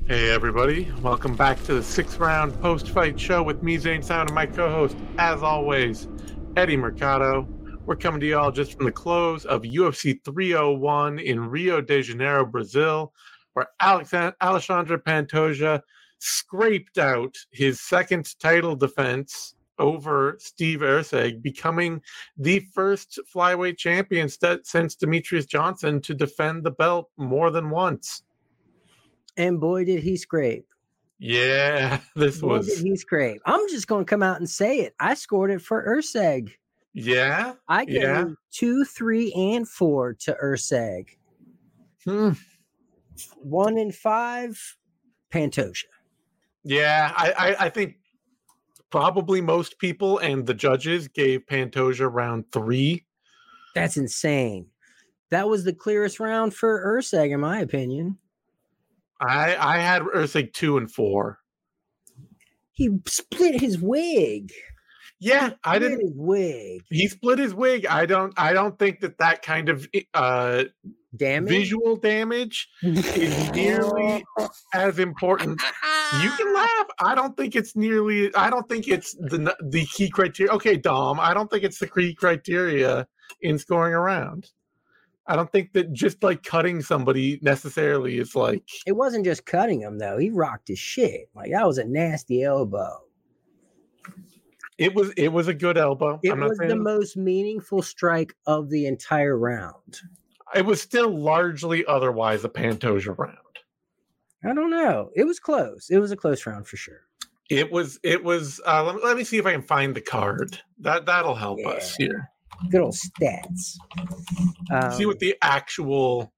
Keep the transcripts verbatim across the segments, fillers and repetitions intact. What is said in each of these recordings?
Hey everybody, welcome back to the sixth round post-fight show with me, Zane Sound, and my co-host, as always, Eddie Mercado. We're coming to y'all just from the close of U F C three oh one in Rio de Janeiro, Brazil, where Alexand- Alexandre Pantoja scraped out his second title defense over Steve Erceg, becoming the first flyweight champion st- since Demetrius Johnson to defend the belt more than once. And boy, did he scrape. Yeah, this boy, was... did he scrape. I'm just going to come out and say it. I scored it for Erceg. Yeah? I gave yeah. two, three, and four to Erceg. Hmm. One and five, Pantoja. Yeah, I, I, I think probably most people and the judges gave Pantoja round three. That's insane. That was the clearest round for Erceg, in my opinion. I I had Erceg two and four. He split his wig. Yeah, I didn't. His wig. He split his wig. I don't. I don't think that that kind of uh, damage, visual damage, is nearly as important. You can laugh. I don't think it's nearly. I don't think it's the the key criteria. Okay, Dom. I don't think it's the key criteria in scoring a round. I don't think that just like cutting somebody necessarily is like. It wasn't just cutting him though. He rocked his shit. Like that was a nasty elbow. It was it was a good elbow. It I'm not was saying... the most meaningful strike of the entire round. It was still largely otherwise a Pantoja round. I don't know. It was close. It was a close round for sure. It was it was uh, let, me, let me see if I can find the card. That that'll help yeah. us here. Good old stats. Um, see what the actual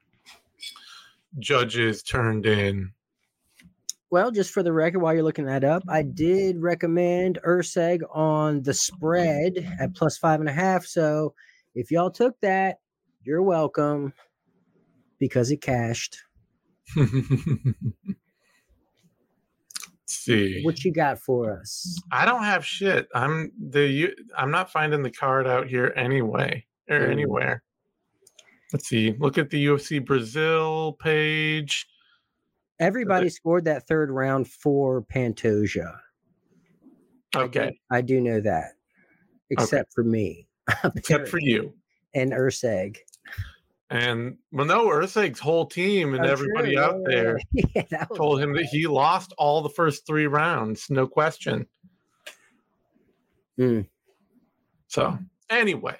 judges turned in. Well, just for the record, while you're looking that up, I did recommend Erceg on the spread at plus five and a half. So if y'all took that, you're welcome because it cashed. Let's see what you got for us. I don't have shit. I'm the I'm not finding the card out here anyway or mm. anywhere. Let's see. Look at the U F C Brazil page. Everybody scored that third round for Pantoja. Okay. I do, I do know that. Except okay. for me. Except for you. And Erceg. And well, no, Erceg's whole team and oh, everybody true. out yeah, there yeah, that told him that he lost all the first three rounds, no question. Mm. So anyway,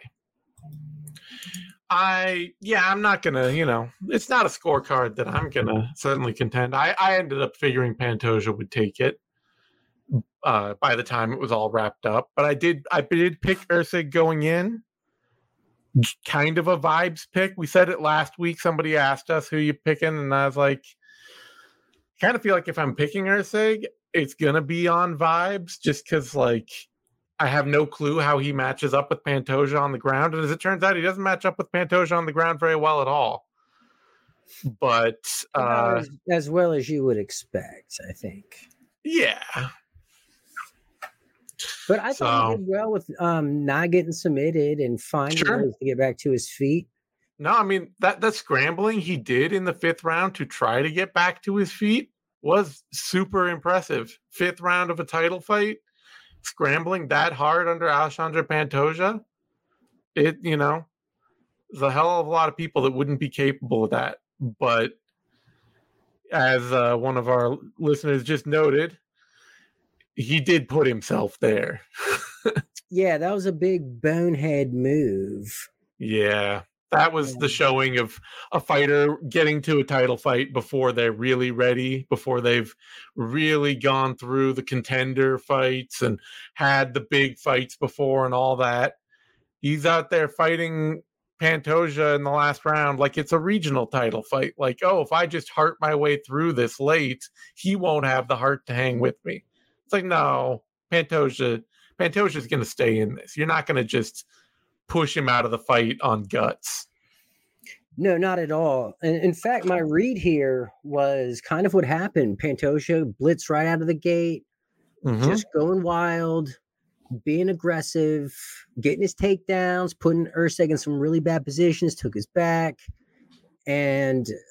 I yeah, I'm not gonna, you know, it's not a scorecard that I'm gonna certainly contend. I, I ended up figuring Pantoja would take it uh, by the time it was all wrapped up, but I did I did pick Erceg going in. Kind of a vibes pick. We said it last week. Somebody asked us who you picking, and I was like, I kind of feel like if I'm picking Erceg, it's gonna be on vibes, just because like I have no clue how he matches up with Pantoja on the ground, and as it turns out, he doesn't match up with Pantoja on the ground very well at all. But uh, as, as well as you would expect, I think. Yeah. But I thought so, he did well with um, not getting submitted and finding sure. ways to get back to his feet. No, I mean, that, that scrambling he did in the fifth round to try to get back to his feet was super impressive. Fifth round of a title fight, scrambling that hard under Alexandre Pantoja. It, you know, there's a hell of a lot of people that wouldn't be capable of that. But as uh, one of our listeners just noted, he did put himself there. Yeah, that was a big bonehead move. Yeah, that was yeah. the showing of a fighter getting to a title fight before they're really ready, before they've really gone through the contender fights and had the big fights before and all that. He's out there fighting Pantoja in the last round like it's a regional title fight. Like, oh, if I just heart my way through this late, he won't have the heart to hang with me. It's like, no, Pantoja, Pantoja's going to stay in this. You're not going to just push him out of the fight on guts. No, not at all. And in fact, my read here was kind of what happened. Pantoja blitzed right out of the gate, mm-hmm. just going wild, being aggressive, getting his takedowns, putting Erceg in some really bad positions, took his back. And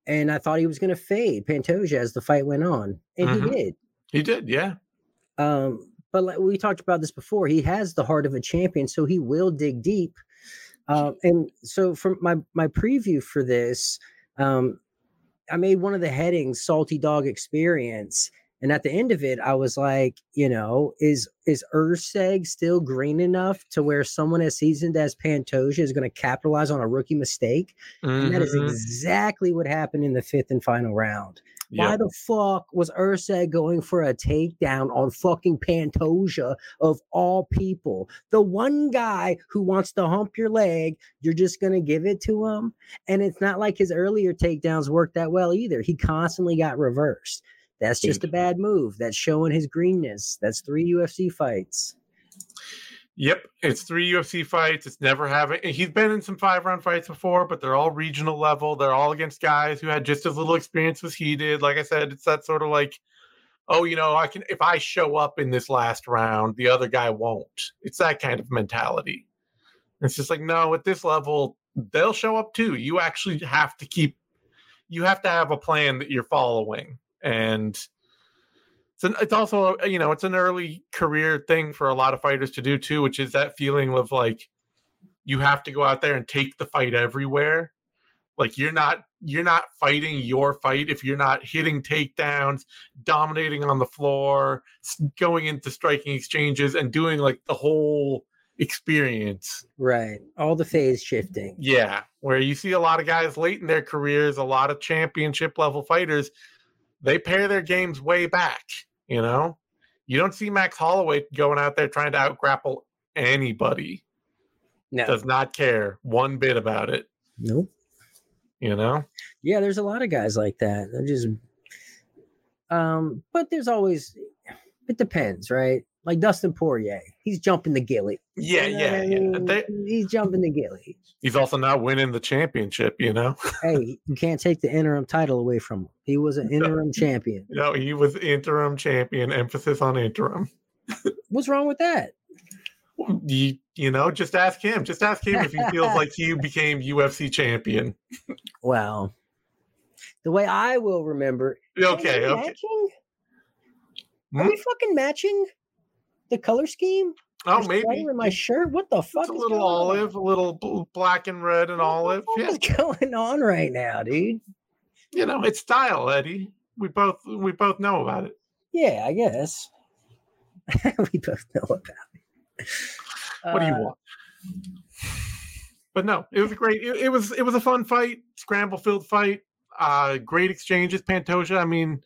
and I thought he was going to fade Pantoja as the fight went on, and Mm-hmm. he did. He did, yeah. Um, but like we talked about this before, he has the heart of a champion, so he will dig deep. Um, and so, from my my preview for this, um, I made one of the headings "Salty Dog Experience," and at the end of it, I was like, you know, is is Urseg still green enough to where someone as seasoned as Pantoja is going to capitalize on a rookie mistake? Mm-hmm. And that is exactly what happened in the fifth and final round. Yep. Why the fuck was Urseg going for a takedown on fucking Pantoja of all people? The one guy who wants to hump your leg, you're just going to give it to him? And it's not like his earlier takedowns worked that well either. He constantly got reversed. That's just a bad move. That's showing his greenness. That's three U F C fights. Yep, it's three U F C fights. It's never having. He's been in some five-round fights before, but they're all regional level. They're all against guys who had just as little experience as he did. Like I said, it's that sort of like, oh, you know, I can if I show up in this last round, the other guy won't. It's that kind of mentality. It's just like, no, at this level, they'll show up too. You actually have to keep. You have to have a plan that you're following, and. It's, an, it's also, you know, it's an early career thing for a lot of fighters to do too, which is that feeling of like you have to go out there and take the fight everywhere. Like you're not you're not fighting your fight if you're not hitting takedowns, dominating on the floor, going into striking exchanges, and doing like the whole experience. Right. All the phase shifting. Yeah. Where you see a lot of guys late in their careers, a lot of championship level fighters, they pare their games way back, you know? You don't see Max Holloway going out there trying to out-grapple anybody. No. Does not care one bit about it. Nope. You know? Yeah, there's a lot of guys like that. They're just... Um, but there's always... It depends, right? Like Dustin Poirier. He's jumping the gilly. Yeah, you know yeah, I mean? yeah. They, he's jumping the gilly. He's also not winning the championship, you know? Hey, you can't take the interim title away from him. He was an interim champion. No, he was interim champion. Emphasis on interim. What's wrong with that? You, you know, just ask him. Just ask him if he feels like he became U F C champion. Well, the way I will remember. Okay, are we okay. Matching? Hmm? Are we fucking matching the color scheme? Oh, There's maybe in my shirt. What the fuck? It's a is little going olive, on? a little black and red and what olive. What yeah. is going on right now, dude? You know, it's style, Eddie. We both we both know about it. Yeah, I guess. We both know about it. What do you want? But no, it was a great. It, it was it was a fun fight, scramble filled fight. Uh, great exchanges. Pantoja. I mean,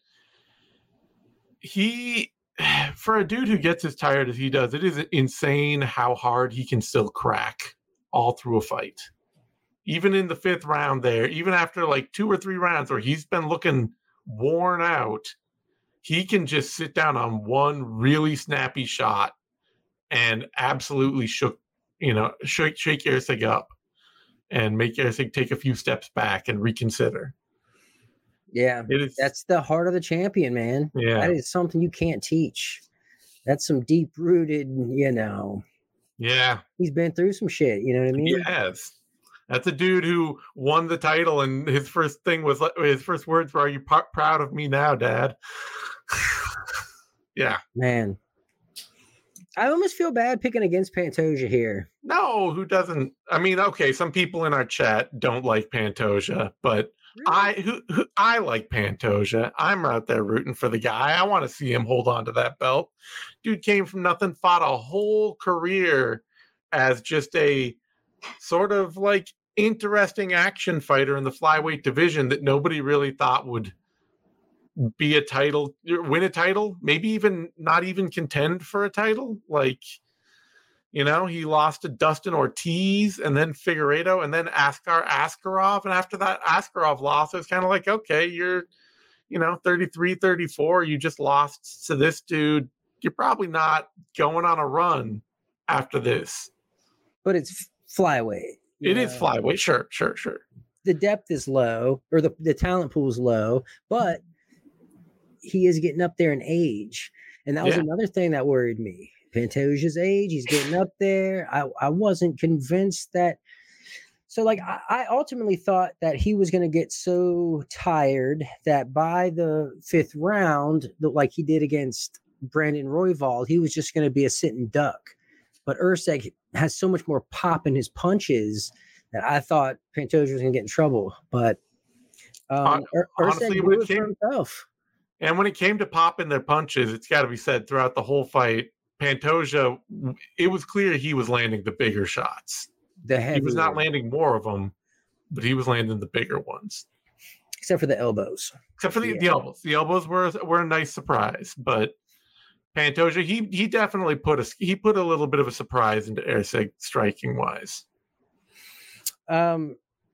he for a dude who gets as tired as he does, it is insane how hard he can still crack all through a fight. Even in the fifth round, there, even after like two or three rounds where he's been looking worn out, he can just sit down on one really snappy shot and absolutely shook, you know, shake shake Ursig up and make Ursig take a few steps back and reconsider. Yeah, it is, that's the heart of the champion, man. Yeah, that is something you can't teach. That's some deep rooted, you know. Yeah, he's been through some shit. You know what I mean? Yes. That's a dude who won the title, and his first thing was his first words were, "Are you p- proud of me now, Dad?" Yeah, man. I almost feel bad picking against Pantoja here. No, who doesn't? I mean, okay, some people in our chat don't like Pantoja, but really? I who, who I like Pantoja. I'm out there rooting for the guy. I want to see him hold on to that belt. Dude came from nothing, fought a whole career as just a sort of like interesting action fighter in the flyweight division that nobody really thought would be a title, win a title, maybe even not even contend for a title. Like, you know, he lost to Dustin Ortiz and then Figueiredo and then Askar Askarov. And after that Askarov loss, it was kind of like, okay, you're, you know, thirty-three, thirty-four. You just lost to this dude. You're probably not going on a run after this. But it's flyweight. It know? is flyweight. Sure, sure, sure. The depth is low, or the, the talent pool is low, but he is getting up there in age. And that was yeah. another thing that worried me. Pantoja's age, he's getting up there. I, I wasn't convinced that So, like, I, I ultimately thought that he was going to get so tired that by the fifth round, like he did against Brandon Royval, he was just going to be a sitting duck. But Erceg has so much more pop in his punches that I thought Pantoja was going to get in trouble. But um, uh, honestly, Erceg when blew it came, it for himself. And when it came to popping their punches, it's got to be said throughout the whole fight, Pantoja, it was clear he was landing the bigger shots. The he was not landing more of them, but he was landing the bigger ones. Except for the elbows. Except for the, yeah. the elbows. The elbows were were a nice surprise, but Pantoja, he he definitely put a he put a little bit of a surprise into Erceg striking wise. Um,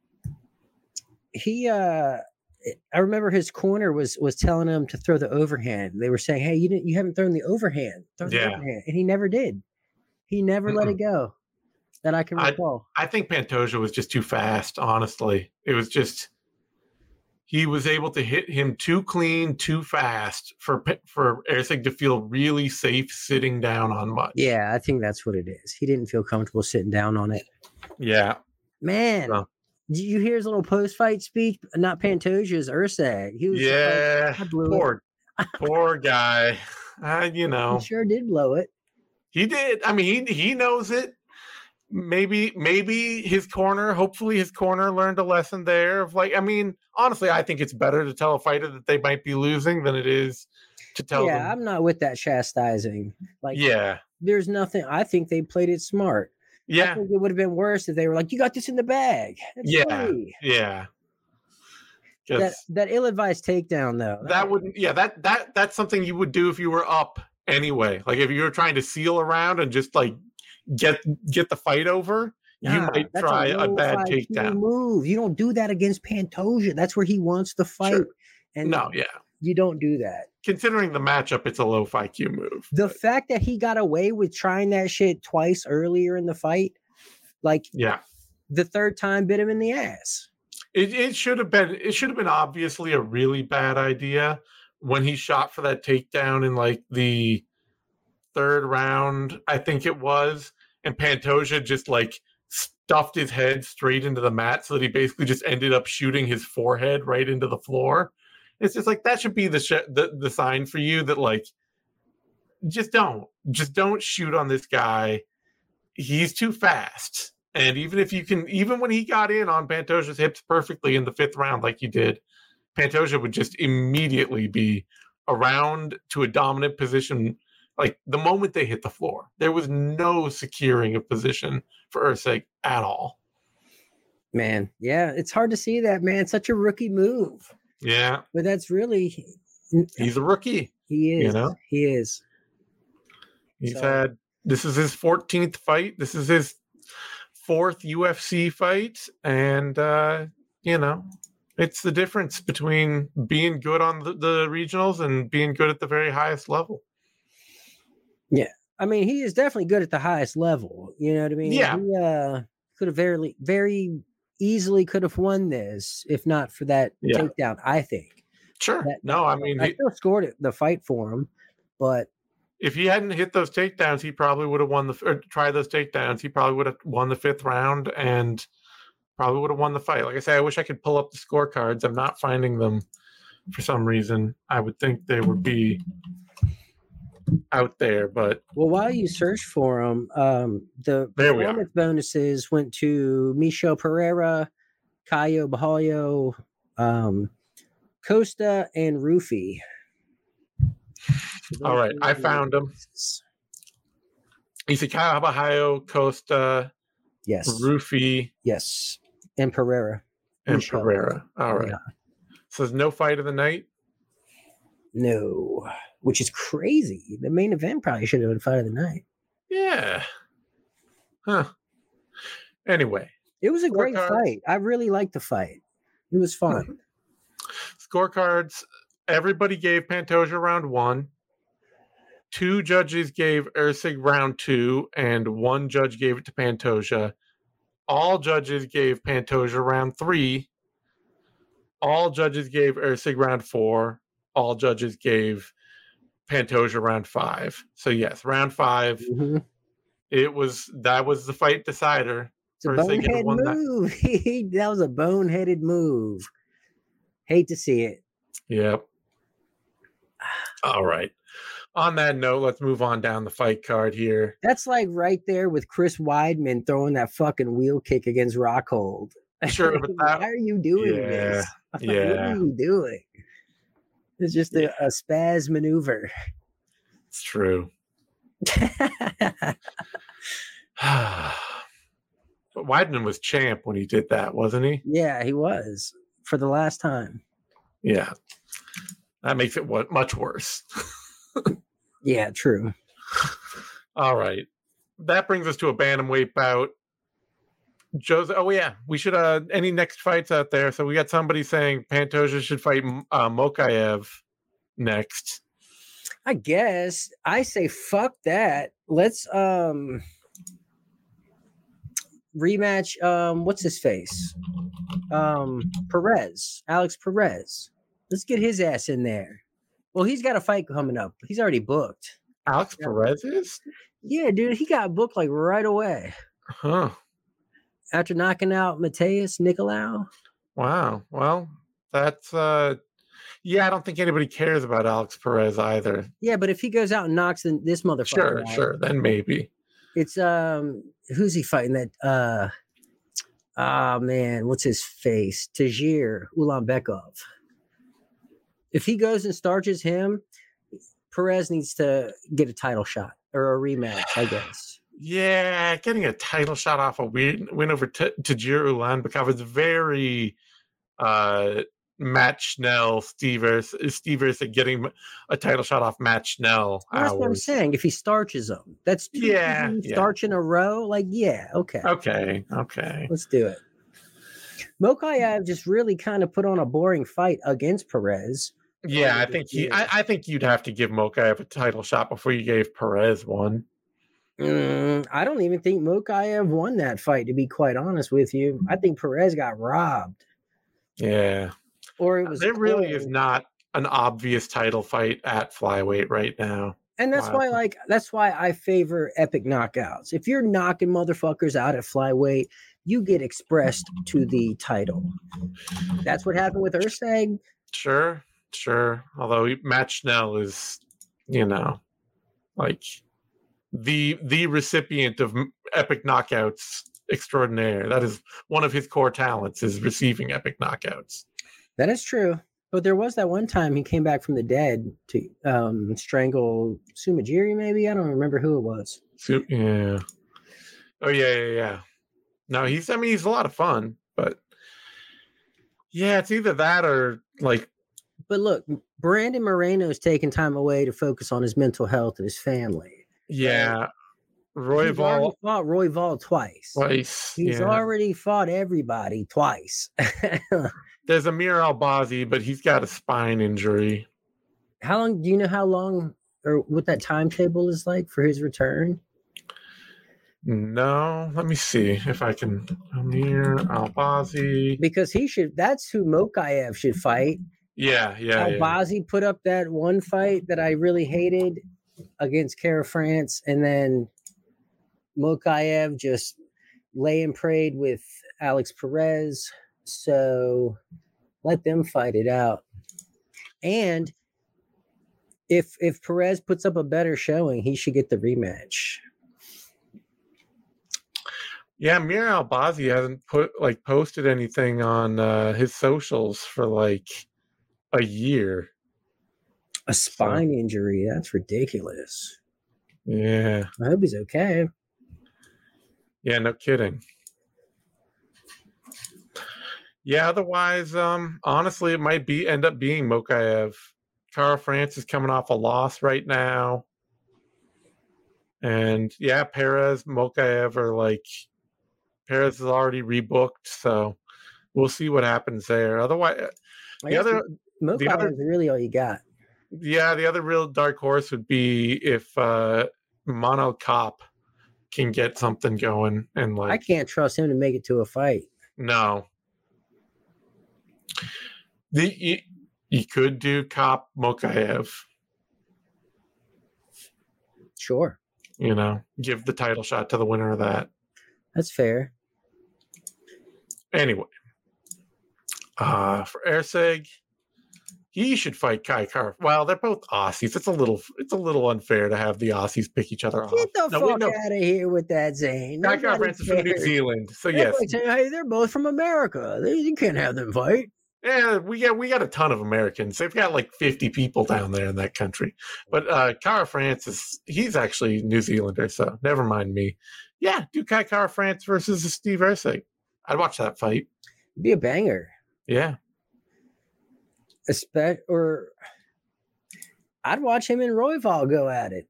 he uh, I remember his corner was was telling him to throw the overhand. They were saying, "Hey, you didn't you haven't thrown the overhand, throw the yeah. overhand," and he never did. He never mm-hmm. let it go. That I can recall. I, I think Pantoja was just too fast. Honestly, it was just. He was able to hit him too clean, too fast for for Erceg to feel really safe sitting down on much. Yeah, I think that's what it is. He didn't feel comfortable sitting down on it. Yeah. Man, so. Did you hear his little post-fight speech? Not Pantoja's, Erceg. He was yeah, like, poor, poor guy. Uh, you know. He sure did blow it. He did. I mean, he he knows it. Maybe, maybe his corner, hopefully his corner learned a lesson there of like, I mean, honestly, I think it's better to tell a fighter that they might be losing than it is to tell yeah, them. Yeah, I'm not with that chastising. Like, yeah, there's nothing. I think they played it smart. Yeah. I think it would have been worse if they were like, you got this in the bag. That's yeah. funny. Yeah. That, that ill-advised takedown, though. That, that wouldn't, yeah, that, that, that's something you would do if you were up anyway. Like if you were trying to seal around and just like, get get the fight over, you nah, might try a, a bad takedown move. You don't do that against Pantoja. That's where he wants to fight. Sure. And no, yeah. You don't do that. Considering the matchup, it's a low five Q move. The but. fact that he got away with trying that shit twice earlier in the fight, like yeah, the third time bit him in the ass. It it should have been it should have been obviously a really bad idea when he shot for that takedown in like the third round, I think it was. And Pantoja just like stuffed his head straight into the mat so that he basically just ended up shooting his forehead right into the floor. It's just like that should be the sh- the the sign for you that like just don't just don't shoot on this guy. He's too fast. And even if you can, even when he got in on Pantoja's hips perfectly in the fifth round, like you did, Pantoja would just immediately be around to a dominant position. Like the moment they hit the floor, there was no securing of position for Erceg at all. Man, yeah, it's hard to see that, man. It's such a rookie move. Yeah. But that's really... He's a rookie. He is. You know? He is. He's so, had... This is his fourteenth fight. This is his fourth U F C fight. And, uh, you know, it's the difference between being good on the, the regionals and being good at the very highest level. Yeah, I mean, he is definitely good at the highest level. You know what I mean? Yeah. He uh, could have very, very easily could have won this if not for that yeah. takedown, I think. Sure. That, no, I mean... I he, still scored it, the fight for him, but... If he hadn't hit those takedowns, he probably would have won the... Or tried those takedowns, he probably would have won the fifth round and probably would have won the fight. Like I say, I wish I could pull up the scorecards. I'm not finding them for some reason. I would think they would be... out there, but well, while you search for them, um, the there we performance are. bonuses went to Michel Pereira, Caio Bahalio, um, Costa, and Rufy. So all right, I found them. You see Caio Bahalio, Costa, yes, Rufy, yes, and Pereira, and Michel. Pereira. All right. Yeah. So there's no fight of the night. No. Which is crazy. The main event probably should have been fight of the night. Yeah. Huh. Anyway. It was a great fight. I really liked the fight. It was fun. Scorecards. Everybody gave Pantoja round one. Two judges gave Erceg round two, and one judge gave it to Pantoja. All judges gave Pantoja round three. All judges gave Erceg round four. All judges gave Pantoja round five. So yes, round five. Mm-hmm. It was that was the fight decider. It's a Ursay could have bonehead won that. move. That was a boneheaded move. Hate to see it. Yep. All right. On that note, let's move on down the fight card here. That's like right there with Chris Weidman throwing that fucking wheel kick against Rockhold. Sure, but that, why are you doing yeah, this? yeah. What are you doing? It's just a, Yeah. a spaz maneuver. It's true. But Weidman was champ when he did that, wasn't he? Yeah, he was for the last time. Yeah. That makes it what much worse. Yeah, true. All right. That brings us to a bantamweight bout. Jose, oh yeah, we should uh any next fights out there. So we got somebody saying Pantoja should fight uh, Mokaev next. I guess I say fuck that. Let's um rematch um what's his face? Um Perez, Alex Perez. Let's get his ass in there. Well, he's got a fight coming up. He's already booked. Alex Perez is? Yeah, dude, he got booked like right away. Huh. After knocking out Mateus Nicolau. Wow. Well, that's uh yeah, I don't think anybody cares about Alex Perez either. Yeah, but if he goes out and knocks the, this motherfucker Sure, out, sure. Then maybe. it's um who's he fighting that uh ah man, what's his face? Tajir Ulanbekov. If he goes and starches him, Perez needs to get a title shot or a rematch, I guess. Yeah, getting a title shot off a win, win over T- Tajir Ulanbekov is very uh, Matt Schnell, Steve Ersa, Steve Ersa getting a title shot off Matt Schnell. Well, that's what I'm hours. saying. If he starches them, that's two Yeah, people yeah. starch in a row. Like, yeah, okay, Okay, okay. let's do it. Mokaev just really kind of put on a boring fight against Perez. Yeah, I think he. I, I think you'd have to give Mokaev a title shot before you gave Perez one. Mm, I don't even think Mokaev won that fight, to be quite honest with you. I think Perez got robbed. Yeah, Or it was there really close. is not an obvious title fight at flyweight right now. And that's Wow. why, like, that's why I favor epic knockouts. If you're knocking motherfuckers out at flyweight, you get expressed to the title. That's what happened with Ursag. Sure, sure. Although Matt Schnell is, you know, like the the recipient of epic knockouts extraordinaire. That is one of his core talents, is receiving epic knockouts. That is true. But there was that one time he came back from the dead to um, strangle Sumajiri, maybe? I don't remember who it was. So, yeah. Oh yeah, yeah, yeah. No, he's. I mean, he's a lot of fun, but yeah, it's either that or like. But look, Brandon Moreno's taking time away to focus on his mental health and his family. Yeah, Roy He's already Vol fought Roy Vol twice. twice. He's yeah. already fought everybody twice. There's Amir Albazi, but he's got a spine injury. How long do you know how long or what that timetable is like for his return? No, let me see if I can. Amir Albazi. Because he should, that's who Mokaev should fight. Yeah, yeah, yeah. Albazi put up that one fight that I really hated against Kara France, and then Mokaev just lay and prayed with Alex Perez. So let them fight it out. And if if Perez puts up a better showing, he should get the rematch. Yeah, Amir Albazi hasn't put like posted anything on uh, his socials for like a year. A spine so, injury, that's ridiculous. Yeah. I hope he's okay. Yeah, no kidding. Yeah, otherwise, um, honestly, it might be end up being Mokaev. Kara France is coming off a loss right now. And yeah, Perez, Mokaev are like, Perez is already rebooked, so we'll see what happens there. Otherwise, the other, Mokaev the other is really all you got. Yeah, the other real dark horse would be if uh, Mono Cop can get something going. And like, I can't trust him to make it to a fight. No. The you, you could do Cop Mokaev. Sure. You know, give the title shot to the winner of that. That's fair. Anyway, uh, for Erceg, he should fight Kai Car. Well, they're both Aussies. It's a little, it's a little unfair to have the Aussies pick each other off. Get the no, fuck wait, no. out of here with that, Zane. Kai Car France is from New Zealand, so yes. Saying, hey, they're both from America. They, you can't have them fight. Yeah, we got we got a ton of Americans. They've got like fifty people down there in that country. But uh, Kara France is he's actually New Zealander, so never mind me. Yeah, do Kai Kara France versus Steve Erceg. I'd watch that fight. It'd be a banger. Yeah. Espe- or I'd watch him and Royval go at it.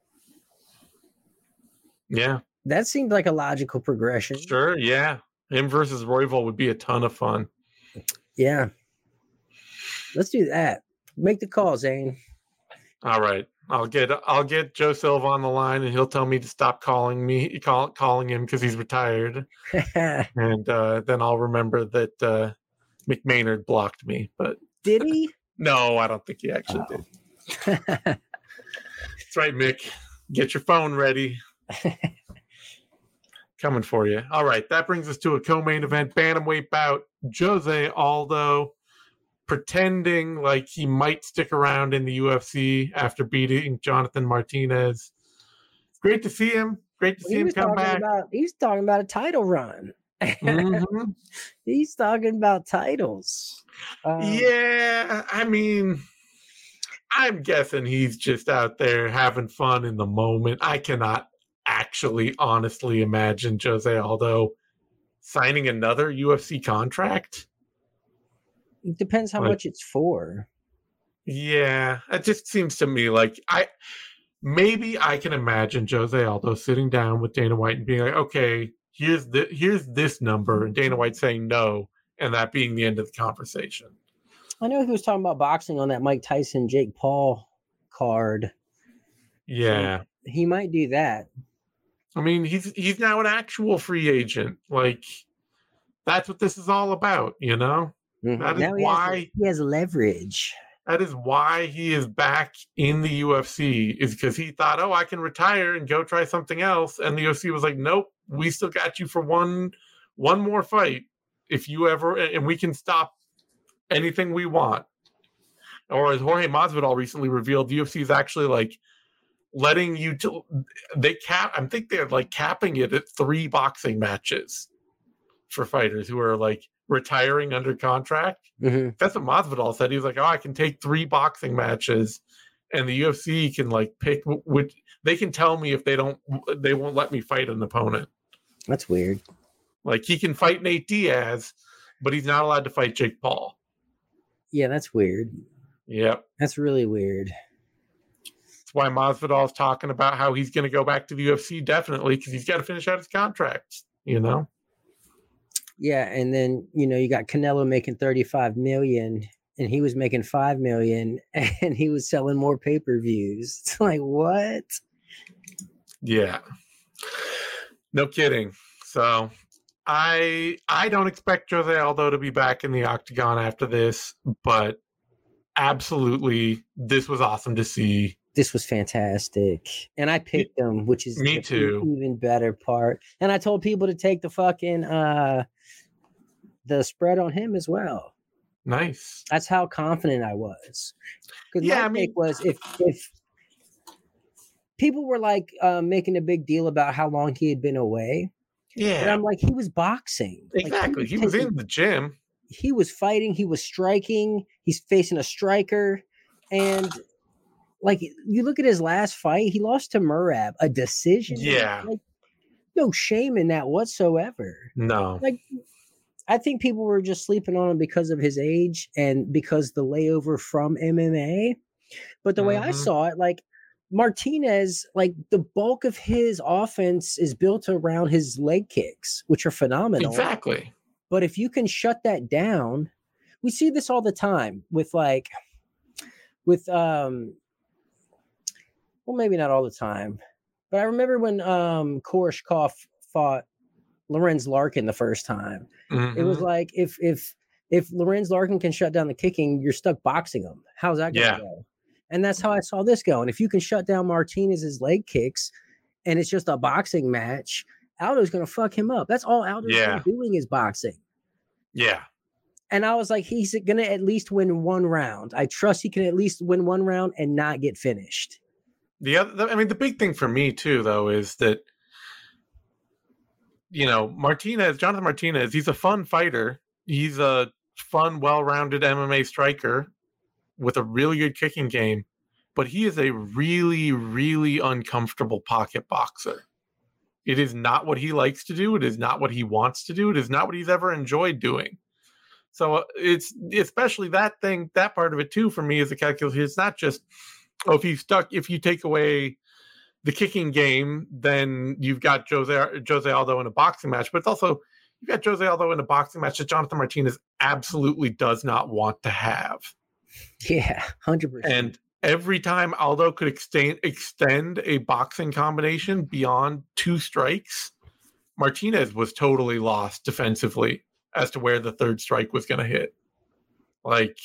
Yeah. That seemed like a logical progression. Sure, yeah. Him versus Royval would be a ton of fun. Yeah. Let's do that. Make the call, Zane. All right. I'll get I'll get Joe Silva on the line, and he'll tell me to stop calling me call, calling him because he's retired. And uh, then I'll remember that uh, McMaynard blocked me. But did he? No, I don't think he actually oh. did. That's right, Mick. Get your phone ready. Coming for you. All right, that brings us to a co-main event bantamweight bout. Jose Aldo pretending like he might stick around in the U F C after beating Jonathan Martinez. It's great to see him. Great to well, see him come back. About, he's talking about a title run. Mm-hmm. He's talking about titles. Um, yeah, I mean, I'm guessing he's just out there having fun in the moment. I cannot actually honestly imagine Jose Aldo signing another U F C contract. It depends how like, much it's for. Yeah, it just seems to me like I maybe I can imagine Jose Aldo sitting down with Dana White and being like, okay, here's the here's this number, and Dana White saying no, and that being the end of the conversation. I know he was talking about boxing on that Mike Tyson Jake Paul card. Yeah. So he might do that. I mean, he's he's now an actual free agent. Like, that's what this is all about, you know? Mm-hmm. That is now he why has, he has leverage. That is why he is back in the U F C, is because he thought, oh, I can retire and go try something else. And the U F C was like, nope, we still got you for one one more fight. If you ever, and we can stop anything we want. Or as Jorge Masvidal recently revealed, the U F C is actually like letting you to, they cap, I think they're like capping it at three boxing matches for fighters who are like retiring under contract. Mm-hmm. That's what Masvidal said. He was like, oh, I can take three boxing matches, and the U F C can like pick which, they can tell me if they don't, they won't let me fight an opponent. That's weird. Like, he can fight Nate Diaz, but he's not allowed to fight Jake Paul. Yeah, that's weird. Yep. That's really weird. That's why Masvidal is talking about how he's going to go back to the U F C, definitely, because he's got to finish out his contract, you know? Yeah, and then, you know, you got Canelo making thirty-five million dollars, and he was making five million dollars, and he was selling more pay-per-views. It's like, what? Yeah. No kidding. So I I don't expect Jose Aldo to be back in the octagon after this, but absolutely, this was awesome to see. This was fantastic. And I picked him, which is me the too. Even better part. And I told people to take the fucking uh the spread on him as well. Nice. That's how confident I was. Because yeah, my I mean, take was if if people were like uh, making a big deal about how long he had been away. Yeah. And I'm like, he was boxing. Exactly. Like, he, he was was taking, in the gym. He was fighting. He was striking. He's facing a striker. And like, you look at his last fight, he lost to Merab, a decision. Yeah. Like, no shame in that whatsoever. No. Like, I think people were just sleeping on him because of his age and because the layover from M M A. But the way mm-hmm. I saw it, like, Martinez, like, the bulk of his offense is built around his leg kicks, which are phenomenal. Exactly. But if you can shut that down, we see this all the time with like, with, um, well, maybe not all the time, but I remember when um, Koreshkov fought Lorenz Larkin the first time. Mm-hmm. It was like, if, if, if Lorenz Larkin can shut down the kicking, you're stuck boxing him. How's that going to yeah. go? And that's how I saw this go. And if you can shut down Martinez's leg kicks and it's just a boxing match, Aldo's going to fuck him up. That's all Aldo's yeah. doing is boxing. Yeah. And I was like, he's going to at least win one round. I trust he can at least win one round and not get finished. The other, I mean, the big thing for me too, though, is that, you know, Martinez, Jonathan Martinez, he's a fun fighter. He's a fun, well-rounded M M A striker with a really good kicking game, but he is a really, really uncomfortable pocket boxer. It is not what he likes to do. It is not what he wants to do. It is not what he's ever enjoyed doing. So it's especially that thing, that part of it too, for me is a calculus. It's not just, oh, if you stuck, if you take away the kicking game, then you've got Jose, Jose Aldo in a boxing match, but it's also, you've got Jose Aldo in a boxing match that Jonathan Martinez absolutely does not want to have. Yeah, one hundred percent. And every time Aldo could extend, extend a boxing combination beyond two strikes, Martinez was totally lost defensively as to where the third strike was going to hit. Like,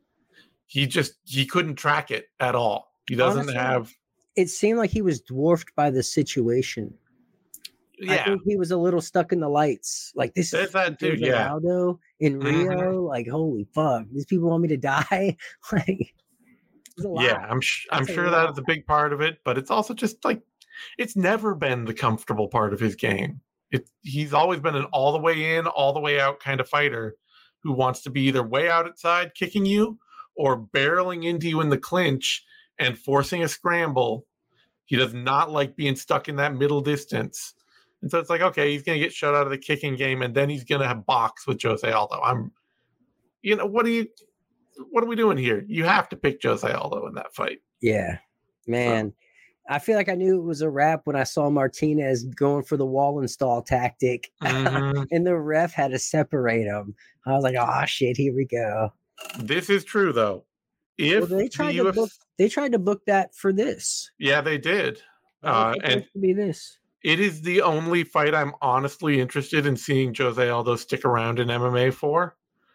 he just, he couldn't track it at all. He doesn't Honestly, have... It seemed like he was dwarfed by the situation. Yeah. I think he was a little stuck in the lights. Like, this There's is that too, yeah. Aldo in Rio. Mm-hmm. Like, holy fuck. These people want me to die? Like, yeah, I'm, sh- I'm sure that is a big part of it, but it's also just like, it's never been the comfortable part of his game. It, he's always been an all the way in, all the way out kind of fighter who wants to be either way outside kicking you or barreling into you in the clinch and forcing a scramble. He does not like being stuck in that middle distance. And so it's like, okay, he's going to get shut out of the kicking game, and then he's going to have box with Jose Aldo. I'm, you know, what are you, what are we doing here? You have to pick Jose Aldo in that fight. Yeah, man. So. I feel like I knew it was a wrap when I saw Martinez going for the wall install tactic, mm-hmm. and the ref had to separate him. I was like, oh shit, here we go. This is true though. If well, they tried the to U F C... book, they tried to book that for this. Yeah, they did. Uh, and to be this. It is the only fight I'm honestly interested in seeing Jose Aldo stick around in M M A for.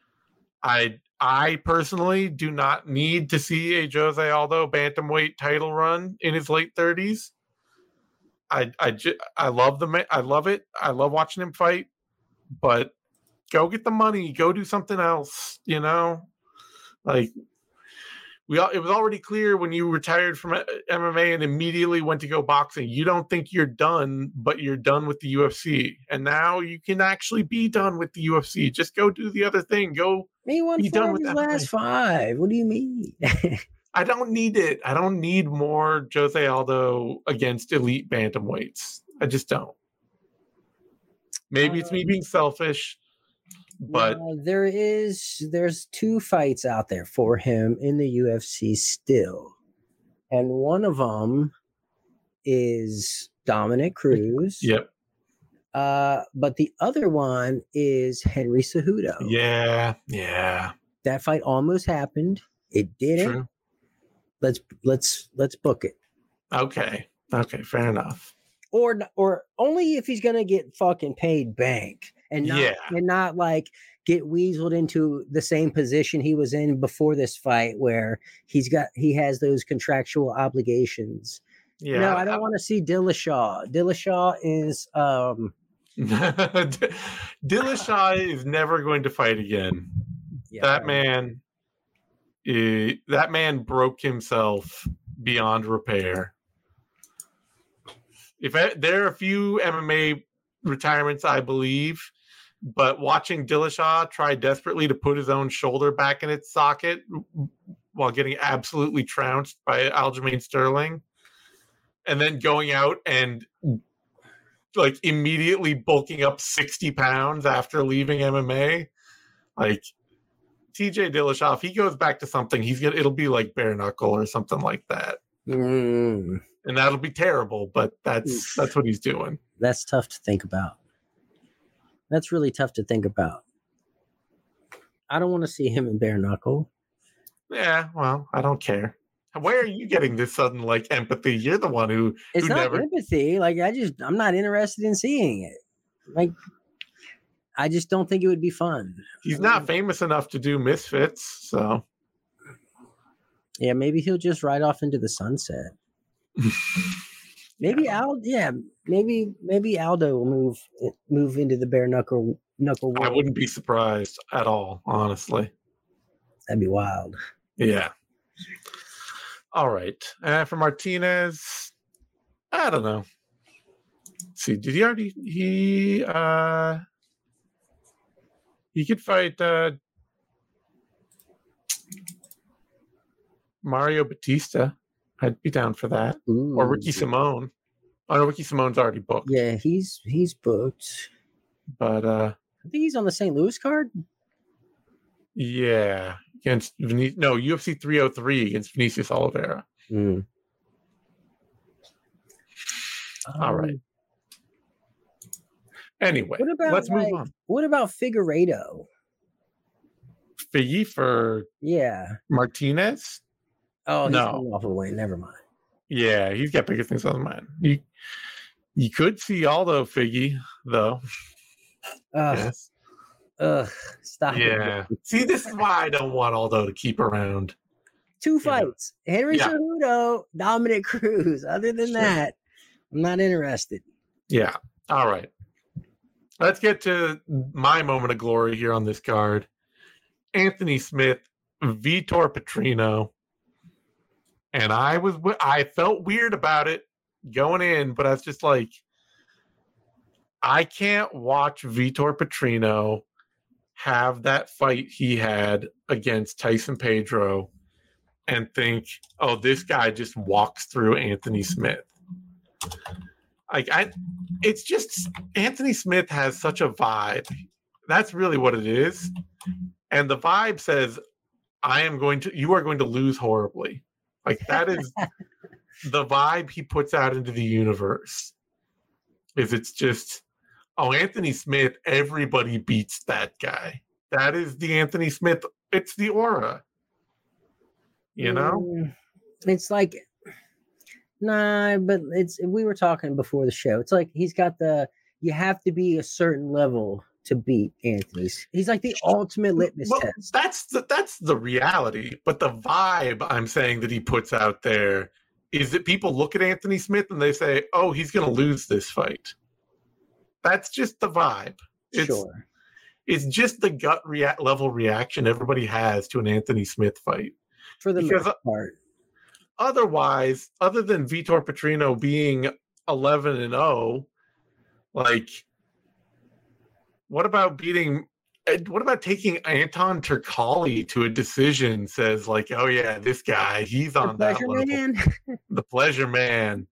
I I personally do not need to see a Jose Aldo bantamweight title run in his late thirties. I I I love the I love it. I love watching him fight, but go get the money, go do something else, you know? Like we it was already clear when you retired from M M A and immediately went to go boxing. You don't think you're done, but you're done with the U F C. And now you can actually be done with the U F C. Just go do the other thing. Go He won be four done of with his that last five. What do you mean? I don't need it. I don't need more Jose Aldo against elite bantamweights. I just don't. Maybe it's me being selfish. But uh, there is there's two fights out there for him in the U F C still, and one of them is Dominic Cruz. Yep. Uh, but the other one is Henry Cejudo. Yeah, yeah. That fight almost happened. It didn't. True. Let's let's let's book it. Okay. Okay. Fair enough. Or or only if he's gonna get fucking paid bank. And not, yeah. and not like get weaseled into the same position he was in before this fight where he's got he has those contractual obligations. Yeah. No, I don't want to see Dillashaw. Dillashaw is um Dillashaw is never going to fight again. Yeah, that right. man is, that man broke himself beyond repair. If I, there are a few M M A retirements, I believe, but watching Dillashaw try desperately to put his own shoulder back in its socket while getting absolutely trounced by Aljamain Sterling, and then going out and like immediately bulking up sixty pounds after leaving M M A, like T J Dillashaw, if he goes back to something, he's gonna it'll be like bare knuckle or something like that. Mm. And that'll be terrible, but that's that's what he's doing. That's tough to think about. That's really tough to think about. I don't want to see him in bare knuckle. Yeah, well, I don't care. Where are you getting this sudden like empathy? You're the one who it's who not never... empathy. Like I just I'm not interested in seeing it. Like I just don't think it would be fun. He's not famous enough to do Misfits, so yeah, maybe he'll just ride off into the sunset. Maybe Yeah. Al, yeah, maybe maybe Aldo will move move into the bare knuckle knuckle I world. wouldn't be surprised at all, honestly. That'd be wild. Yeah. All right. Uh, for Martinez, I don't know. Let's see, did he already he uh he could fight uh Mario Batista. I'd be down for that. Ooh. Or Ricky Simone. Oh no, Ricky Simone's already booked. Yeah, he's he's booked. But uh I think he's on the Saint Louis card. yeah. Against Vinic- no, U F C three oh three against Vinicius Oliveira. Mm. All right. Um, Anyway, What about let's like, move on. what about Figueiredo? Figgy for Yeah. Martinez? Oh, he's No. coming off a win. Never mind. Yeah, he's got bigger things on his mind. You, you could see Aldo Figgy, though. Ugh, Yes. ugh, stop it. Yeah. See, this is why I don't want Aldo to keep around. Two Yeah. fights. Henry Yeah. Cejudo, Dominic Cruz. Other than Sure. that, I'm not interested. Yeah. All right. Let's get to my moment of glory here on this card. Anthony Smith, Vitor Petrino. And I was, I felt weird about it going in, but I was just like, I can't watch Vitor Petrino have that fight he had against Tyson Pedro and think, oh, this guy just walks through Anthony Smith. Like, I, it's just Anthony Smith has such a vibe. That's really what it is. And the vibe says, I am going to, you are going to lose horribly. Like, that is the vibe he puts out into the universe. Is it's just, oh, Anthony Smith, everybody beats that guy. That is the Anthony Smith. It's the aura. You know? Mm, it's like, nah, but it's, we were talking before the show. It's like he's got the, you have to be a certain level to beat Anthony's. He's like the ultimate litmus Well, test. that's the, that's the reality. But the vibe I'm saying that he puts out there is that people look at Anthony Smith and they say, oh, he's going to lose this fight. That's just the vibe. It's, Sure. It's just the gut rea- level reaction everybody has to an Anthony Smith fight. For the because, most part. Otherwise, other than Vitor Petrino being eleven and oh, like, what about beating, what about taking Anton Turkalj to a decision? Says, like, oh, yeah, this guy, he's The on that pleasure level. man. The pleasure man.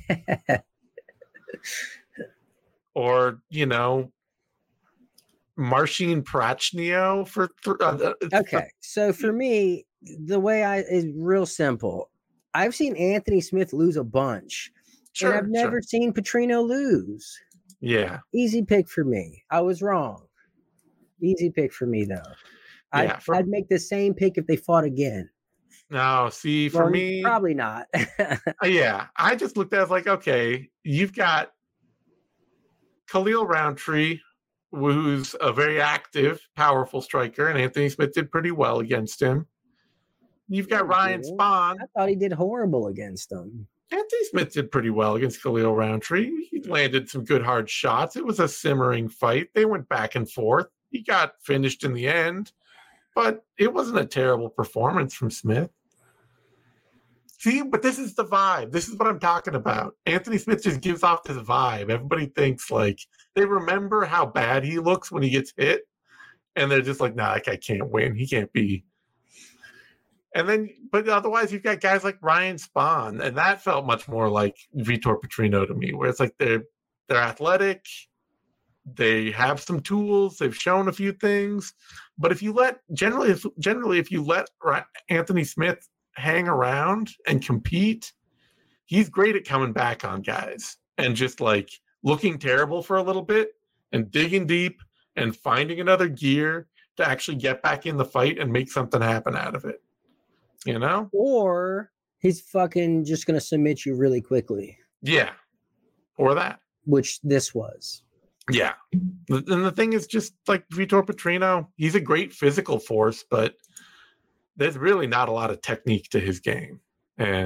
Or, you know, Marcin Prachnio for th- uh, Okay, so for me, the way I is real simple. I've seen Anthony Smith lose a bunch, sure, and I've never sure. seen Petrino lose. Yeah, Easy pick for me. I was wrong. Easy pick for me, though. I'd, Yeah, for- I'd make the same pick if they fought again. no, see, for Well, me, probably not. uh, yeah, I just looked at it like, okay, you've got Khalil Roundtree, who's a very active, powerful striker, and Anthony Smith did pretty well against him. You've got He Ryan did. Spahn. I thought he did horrible against them. Anthony Smith did pretty well against Khalil Roundtree. He landed some good hard shots. It was a simmering fight. They went back and forth. He got finished in the end, but it wasn't a terrible performance from Smith. See, but this is the vibe. This is what I'm talking about. Anthony Smith just gives off this vibe. Everybody thinks, like, they remember how bad he looks when he gets hit, and they're just like, nah, that guy can't win. He can't be. And then, but otherwise, you've got guys like Ryan Spahn, and that felt much more like Vitor Petrino to me, where it's like they're they're athletic, they have some tools, they've shown a few things, but if you let generally, if, generally, if you let Anthony Smith hang around and compete, he's great at coming back on guys and just like looking terrible for a little bit and digging deep and finding another gear to actually get back in the fight and make something happen out of it. You know? Or he's fucking just going to submit you really quickly. Yeah. Or that. Which this was. Yeah. And the thing is just like Vitor Petrino, he's a great physical force, but there's really not a lot of technique to his game. And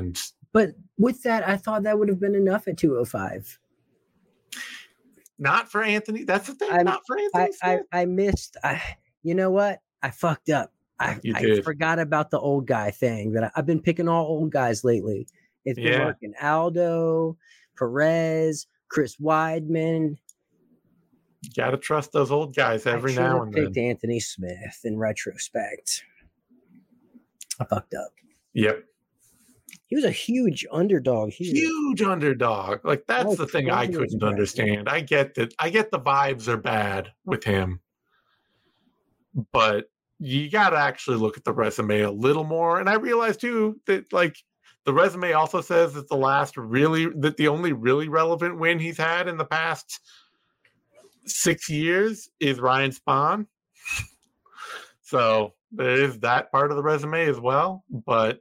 But with that, I thought that would have been enough at two oh five. Not for Anthony. That's the thing. I'm, not for Anthony I, Smith. I, I missed. I, you know what? I fucked up. I, You I did. forgot about the old guy thing. That I, I've been picking all old guys lately. It's been Yeah. working. Aldo, Perez, Chris Weidman. You got to trust those old guys every I should now have and picked then. Anthony Smith in retrospect. I fucked up. Yep. He was a huge underdog here. Huge underdog. Like that's Oh, the thing I totally couldn't right. understand. I get that. I get the vibes are bad with him, but you got to actually look at the resume a little more. And I realized too that like the resume also says that the last really that the only really relevant win he's had in the past six years is Ryan Spahn. So there is that part of the resume as well, but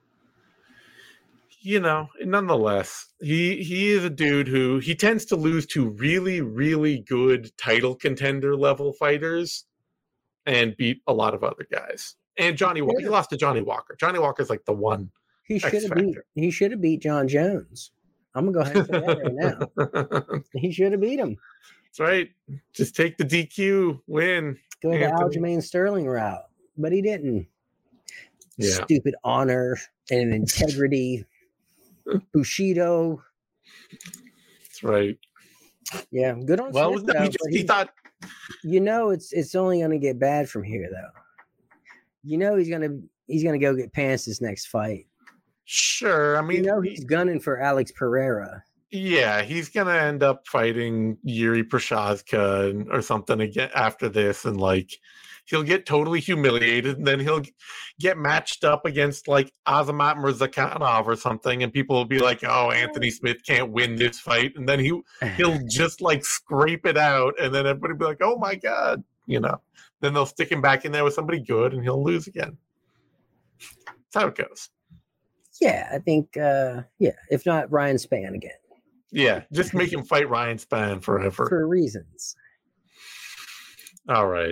you know, nonetheless, he he is a dude who he tends to lose to really, really good title contender level fighters and beat a lot of other guys. And Johnny Walker, he lost to Johnny Walker. Johnny Walker's like the one. He should X have beat. factor. He should have beat John Jones. I'm gonna go ahead and say that right now. He should have beat him. That's right. Just take the D Q win. Go the Anthony. Aljamain Sterling route, but he didn't. Yeah. Stupid honor and integrity. Bushido. That's right. Yeah, good on Well, Smith, no, though, he, just, but he he- thought, you know it's it's only gonna get bad from here though. You know he's gonna he's gonna go get pants his next fight. sure. I mean, You know he's gunning for Alex Pereira. yeah, he's gonna end up fighting Yuri Prochazka and- or something again after this, and like he'll get totally humiliated, and then he'll get matched up against like Azamat Murzakanov or something, and people will be like, "Oh, Anthony Smith can't win this fight," and then he he'll just like scrape it out, and then everybody will be like, "Oh my god," you know. Then they'll stick him back in there with somebody good, and he'll lose again. That's how it goes. Yeah, I think uh yeah, if not Ryan Spann again. Yeah, just make him fight Ryan Spann forever. For reasons. All right.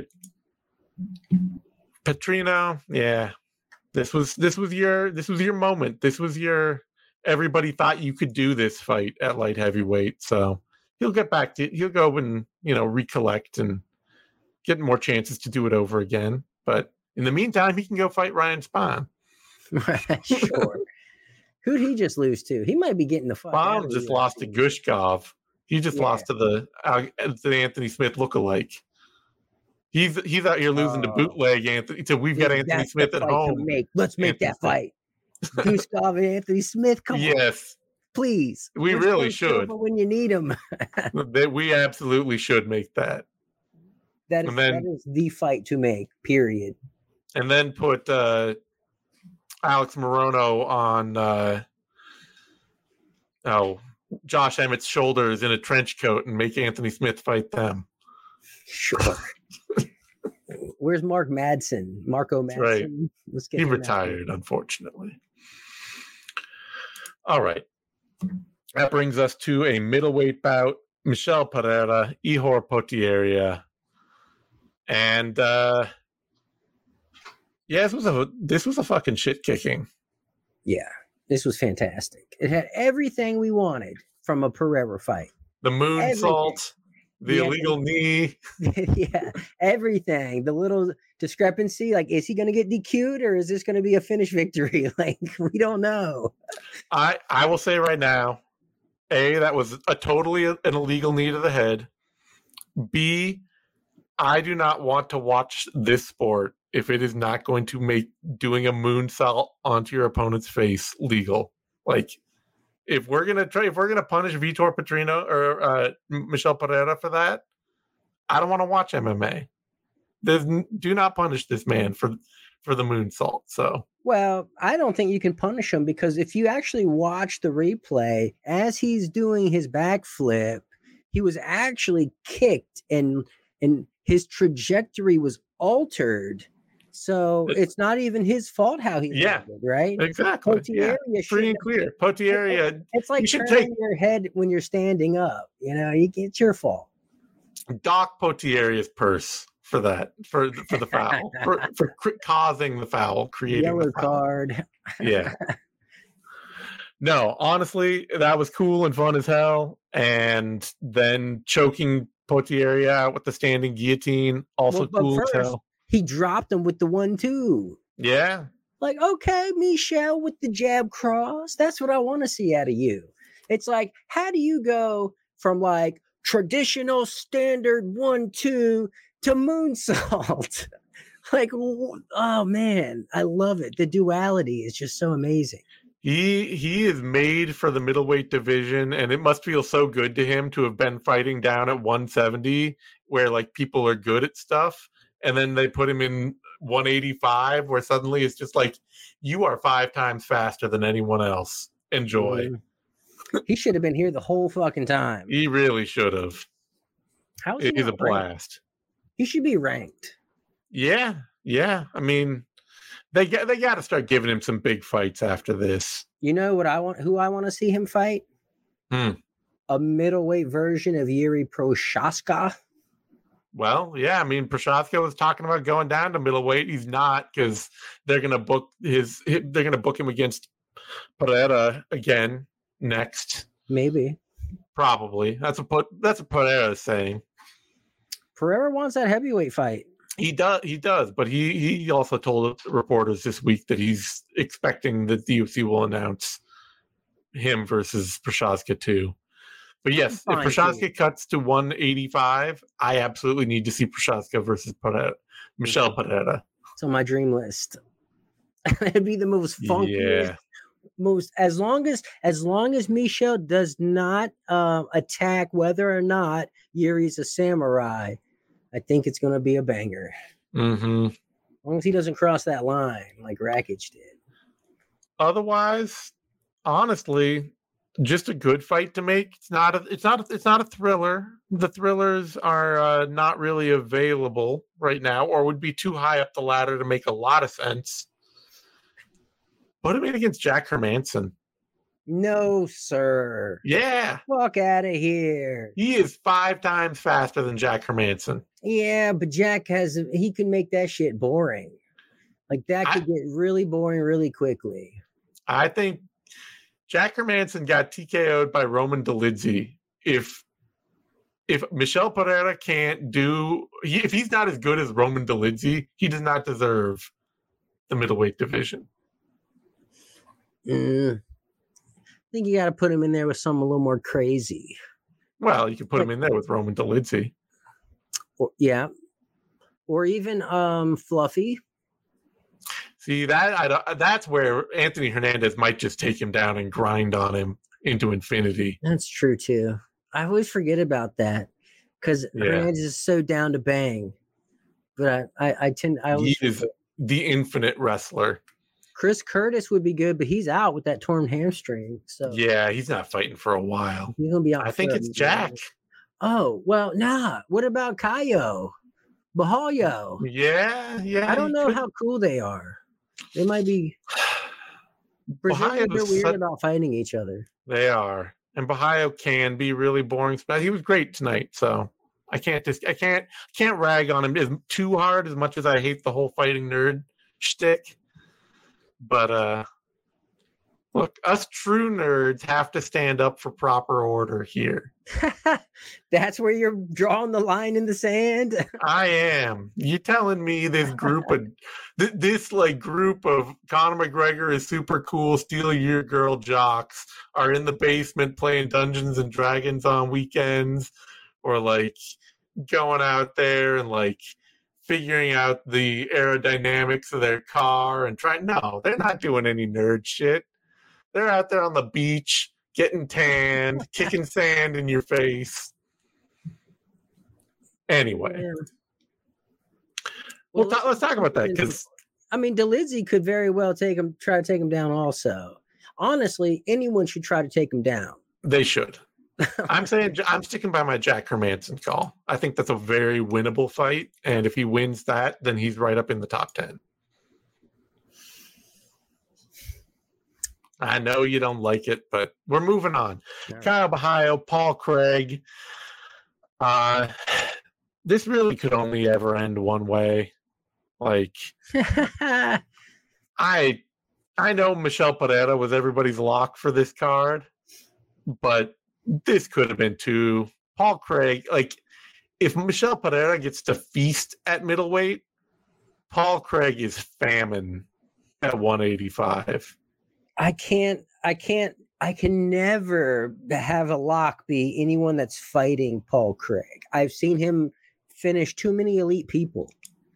Petrino, yeah. This was this was your this was your moment. This was your everybody thought you could do this fight at light heavyweight. So he'll get back to he'll go and, you know, recollect and get more chances to do it over again. But in the meantime, he can go fight Ryan Spahn. Sure. Who'd he just lose to? He might be getting the fuck out Spahn of just the lost to Gushkov. He just Yeah. lost to the uh, to the Anthony Smith lookalike. He's he's out here losing to Oh. bootleg Anthony. So we've got Yeah, Anthony that's the Smith at fight to home. make. Let's make Anthony that fight. Gustav and Anthony Smith, come on, Yes, please. we Where's really Glenn should. Silva when you need him? that we absolutely should make that, That is And then- that is the fight to make. Period. and then put uh, Alex Morono on uh, oh Josh Emmett's shoulders in a trench coat and make Anthony Smith fight them. Sure. Where's Mark Madsen? Marco Madsen. right. Let's get He him out retired, unfortunately. All right. That brings us to a middleweight bout. Michel Pereira, Ihor Potieria. And uh yeah, this was a this was a fucking shit kicking. Yeah, this was fantastic. It had everything we wanted from a Pereira fight. The moon Everything. salt, the Yeah. illegal knee. Yeah, everything. The little discrepancy, like, is he going to get D Q'd or is this going to be a finish victory? Like, we don't know. I I will say right now, A, that was a totally an illegal knee to the head. B, I do not want to watch this sport if it is not going to make doing a moonsault onto your opponent's face legal. Like, if we're gonna try, if we're gonna punish Vitor Petrino or uh, Michel Pereira for that, I don't want to watch M M A. There's, do not punish this man for for the moonsault. So Well, I don't think you can punish him because if you actually watch the replay, as he's doing his backflip, he was actually kicked and and his trajectory was altered. So It's- it's not even his fault how he Yeah. landed, right? exactly, yeah, Potieria free and shouldn't- clear. Potieria, It's like You should turning take- your head when you're standing up. You know, you, it's your fault. dock Potieria's purse for that for for the foul for for cr- causing the foul, creating Yellow the foul. card. Yeah. No, honestly, that was cool and fun as hell. And then choking Potieri out with the standing guillotine, also Well, but cool as first, hell. he dropped him with the one two. Yeah. Like, okay, Michelle with the jab cross. That's what I want to see out of you. It's like, how do you go from like traditional standard one two to moonsault? Like, oh man, I love it. The duality is just so amazing. He he is made for the middleweight division, and it must feel so good to him to have been fighting down at one seventy, where like people are good at stuff, and then they put him in one eighty-five, where suddenly it's just like, you are five times faster than anyone else. Enjoy. Mm. He should have been here the whole fucking time. He really should have. How is It he is a not ranked? blast. He should be ranked. Yeah, yeah. I mean, they got they got to start giving him some big fights after this. You know what I want? Who I want to see him fight? Hmm. A middleweight version of Yuri Prochazka. Well, yeah. I mean, Prochazka was talking about going down to middleweight. He's not, because they're gonna book his. They're gonna book him against Pereira again next. Maybe. Probably. That's what that's what Pereira is saying. Pereira wants that heavyweight fight. He does, he does, but he he also told reporters this week that he's expecting that the U F C will announce him versus Prochazka too. But yes, if Prochazka cuts to one eighty-five, I absolutely need to see Prochazka versus Pereira, Michel Pereira. It's on my dream list. It'd be the most funkiest, yeah. most as long as as long as Michel does not uh, attack whether or not Yuri's a samurai. I think it's going to be a banger. Mm-hmm. As long as he doesn't cross that line like Rakic did. Otherwise, honestly, just a good fight to make. It's not a, it's not a, it's not a thriller. The thrillers are uh, not really available right now, or would be too high up the ladder to make a lot of sense. Put him in against Jack Hermanson. No, sir. Yeah. Fuck out of here. He is five times faster than Jack Hermanson. Yeah, but Jack has, he can make that shit boring. Like that could I, get really boring really quickly. I think Jack Hermanson got T K O'd by Roman Dolidze. If if Michel Pereira can't do, if he's not as good as Roman Dolidze, he does not deserve the middleweight division. Mm. I think you got to put him in there with something a little more crazy. Well, you can put like, him in there with Roman Dolidze. Or, yeah. Or even um, Fluffy. See, that I, that's where Anthony Hernandez might just take him down and grind on him into infinity. That's true, too. I always forget about that because yeah. Hernandez is so down to bang. But I, I, I tend I always he is forget. The infinite wrestler. Chris Curtis would be good, but he's out with that torn hamstring. So yeah, he's not fighting for a while. He's gonna be out. I think it's Jack. Oh well, nah. What about Caio, Bahayo? Yeah, yeah. I don't know could... how cool they are. They might be. Brazilians are weird such... about fighting each other. They are, and Bahayo can be really boring. But he was great tonight, so I can't just I can't can't rag on him too hard. As much as I hate the whole fighting nerd shtick. But uh look, us true nerds have to stand up for proper order here. That's where you're drawing the line in the sand. I am. You telling me this group of th- this like group of Conor McGregor is super cool, steal your girl jocks are in the basement playing Dungeons and Dragons on weekends, or like going out there and like figuring out the aerodynamics of their car and trying. No, they're not doing any nerd shit. They're out there on the beach, getting tanned, kicking sand in your face. Anyway. Yeah. Well, well let's, let's talk about that. Because I mean, Dolidze could very well take him, try to take him down also. Honestly, anyone should try to take him down. They should. I'm saying I'm sticking by my Jack Hermanson call. I think that's a very winnable fight, and if he wins that, then he's right up in the top ten. I know you don't like it, but we're moving on. Right. Kyle Bahayo, Paul Craig. Uh, this really could only ever end one way. Like, I I know Michel Pereira was everybody's lock for this card, but this could have been too. Paul Craig, like, if Michel Pereira gets to feast at middleweight, Paul Craig is famine at one eighty-five. I can't, I can't, I can never have a lock be anyone that's fighting Paul Craig. I've seen him finish too many elite people.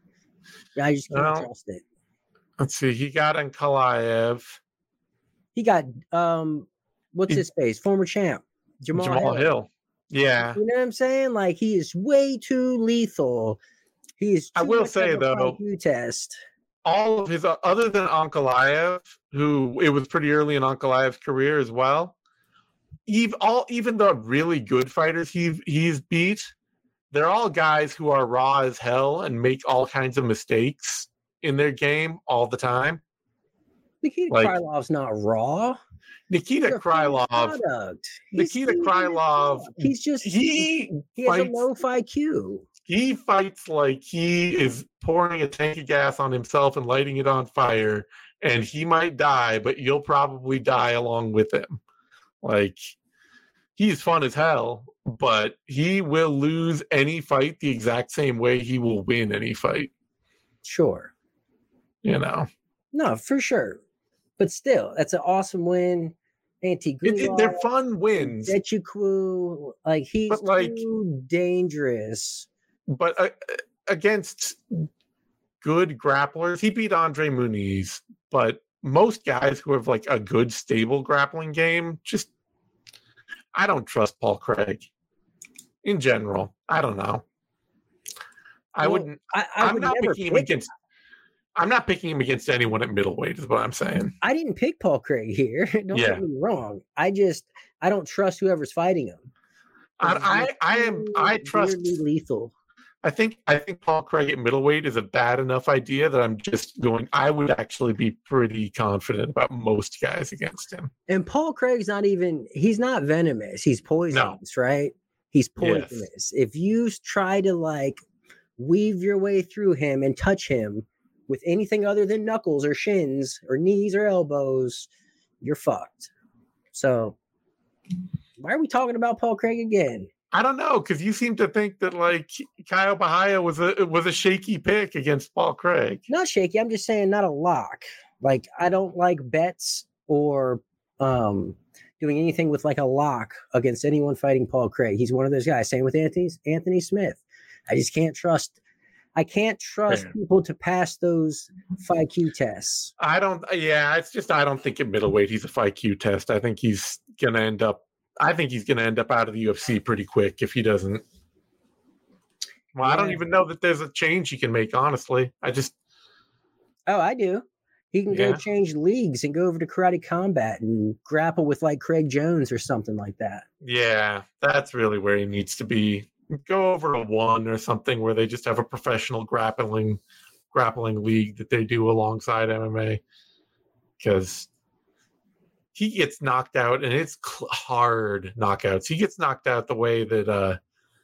I just can't Well, trust it. Let's see. He got Ankalaev. He got, um, what's He- his face? Former champ. Jamal, Jamal Hill. Hill. Yeah. You know what I'm saying? Like, he is way too lethal. He is. I too will much say, of a though, I Q test. all of his, other than Ankalaev, who it was pretty early in Ankalaev's career as well, even, all, even the really good fighters he, he's beat, they're all guys who are raw as hell and make all kinds of mistakes in their game all the time. Nikita Like- Krylov's not raw. Nikita He's a finished Krylov, product. He's Nikita still Krylov, finished. He's just he he has fights- a low I Q. he fights like he is pouring a tank of gas on himself and lighting it on fire, and he might die, but you'll probably die along with him. Like, he's fun as hell, but he will lose any fight the exact same way he will win any fight, Sure. you know. No, for sure. But still, that's an awesome win. Anti It, it, they're fun wins, Dechuku, like he's But, like- too dangerous. but uh, against good grapplers, he beat Andre Muniz, but most guys who have like a good stable grappling game, just I don't trust Paul Craig in general. I don't know. I Well, wouldn't. I, I I'm would not never picking him pick against. I'm not picking him against anyone at middleweight. Is what I'm saying. I didn't pick Paul Craig here. Don't Yeah. get me wrong. I just I don't trust whoever's fighting him. I, I, I am. I Too trust. weirdly lethal. I think. I think Paul Craig at middleweight is a bad enough idea that I'm just going. I would actually be pretty confident about most guys against him. And Paul Craig's not even, he's not venomous. He's poisonous, right? He's Yes. poisonous. If you try to like weave your way through him and touch him with anything other than knuckles or shins or knees or elbows, you're fucked. So why are we talking about Paul Craig again? I don't know, because you seem to think that like Kyle Bahia was a was a shaky pick against Paul Craig. Not shaky. I'm just saying not a lock. Like I don't like bets or um doing anything with like a lock against anyone fighting Paul Craig. He's one of those guys. Same with Anthony Anthony Smith. I just can't trust. I can't trust Fair. people to pass those F I Q tests. I don't. Yeah, it's just I don't think at middleweight he's a F I Q test. I think he's gonna end up. I think he's gonna end up out of the U F C pretty quick if he doesn't. Well, I don't Yeah. even know that there's a change he can make. Honestly, I just Oh, I do. He can Yeah. go change leagues and go over to Karate Combat and grapple with like Craig Jones or something like that. yeah, that's really where he needs to be. Go over to one or something where they just have a professional grappling grappling league that they do alongside M M A, because he gets knocked out and it's cl- hard knockouts. He gets knocked out the way that uh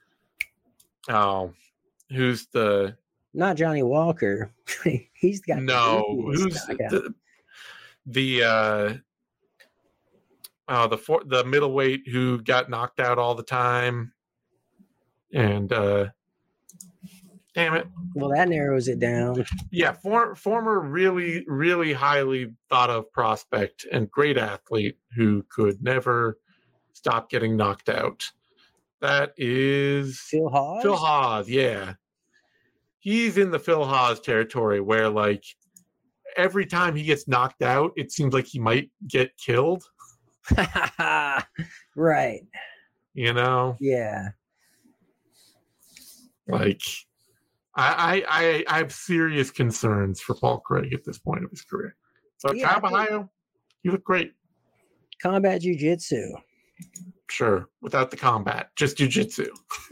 oh, who's the Not Johnny Walker. He's got the no easiest who's knockout. the, the uh oh the for, the middleweight who got knocked out all the time. And uh damn it. Well, that narrows it down. Yeah, for, former really, really highly thought of prospect and great athlete who could never stop getting knocked out. That is Phil Hawes. Phil Hawes, yeah. He's in the Phil Hawes territory where, like, every time he gets knocked out, it seems like he might get killed, Right. you know? Yeah. Like, I, I, I, I have serious concerns for Paul Craig at this point of his career. So, Yeah, Kyle I think- Bahia, you look great. Combat Jiu-Jitsu. Sure, without the combat, just jujitsu.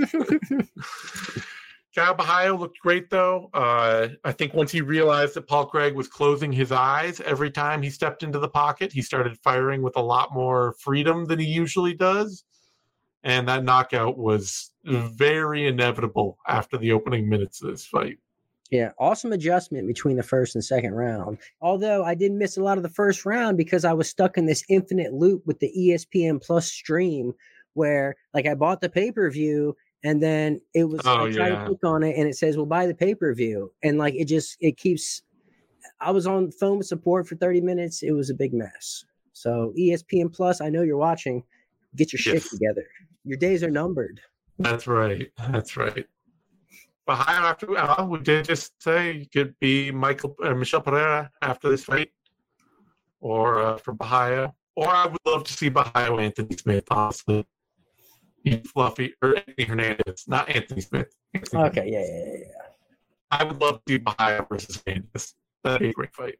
Kyle Bahia looked great, though. Uh, I think once he realized that Paul Craig was closing his eyes every time he stepped into the pocket, he started firing with a lot more freedom than he usually does. And that knockout was very inevitable after the opening minutes of this fight. Yeah, awesome adjustment between the first and second round. Although I did miss a lot of the first round because I was stuck in this infinite loop with the E S P N Plus stream where like I bought the pay-per-view and then it was Oh I try to yeah, click on it and it says, well, buy the pay-per-view. And like it just it keeps I was on phone support for thirty minutes. It was a big mess. So E S P N Plus, I know you're watching. Get your shit yes, together. Your days are numbered. that's right. That's right. Bahia after uh, we did just say you could be Michael uh, Michelle Pereira after this fight, or uh, for Bahia, or I would love to see Bahia or Anthony Smith. Honestly, He's Fluffy or Anthony Hernandez, not Anthony Smith. Anthony Okay, yeah, yeah, yeah, yeah. I would love to see Bahia versus Hernandez. That'd be a great fight.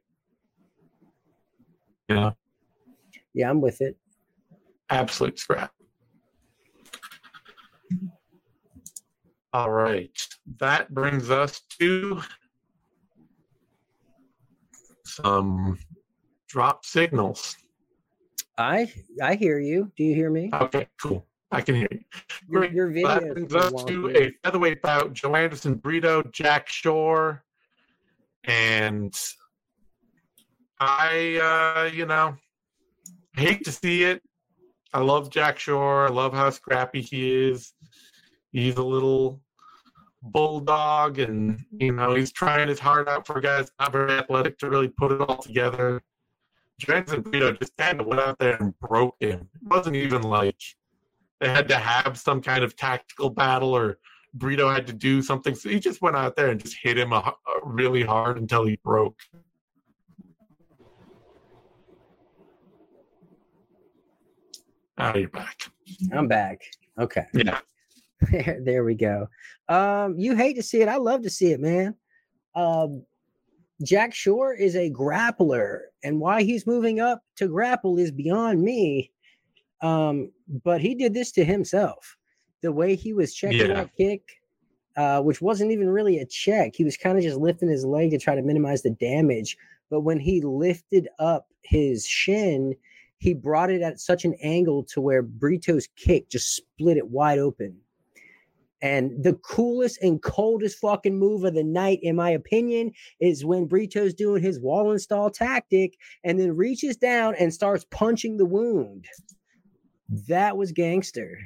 Yeah, Yeah, I'm with it. absolute scrap. All right, that brings us to some drop signals. I I hear you. Do you hear me? Okay, cool. I can hear you. Your, Great. your video. That brings us to a featherweight bout: Joe Anderson, Brito, Jack Shore, and I, uh, you know, hate to see it. I love Jack Shore. I love how scrappy he is. He's a little bulldog, and you know he's trying his heart out for guys not very athletic to really put it all together. Johansson Brito just kind of went out there and broke him. It wasn't even like they had to have some kind of tactical battle or Brito had to do something. So he just went out there and just hit him a, a really hard until he broke. Now you're back. I'm back. Okay. Yeah. There, there we go. Um, you hate to see it. I love to see it, man. Um, Jack Shore is a grappler, and why he's moving up to grapple is beyond me. Um, but he did this to himself. The way he was checking Yeah. that kick, uh, which wasn't even really a check. He was kind of just lifting his leg to try to minimize the damage. But when he lifted up his shin, he brought it at such an angle to where Brito's kick just split it wide open. And the coolest and coldest fucking move of the night, in my opinion, is when Brito's doing his wall install tactic and then reaches down and starts punching the wound. That was gangster.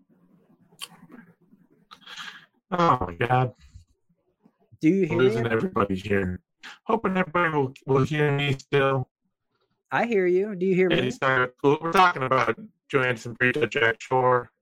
Oh my God. Do you hear Losing me? everybody here. Hoping everybody will, will hear me still. I hear you. Do you hear me? Eddie Steiner. We're talking about Joe Anderson, Brito, Jack Shore.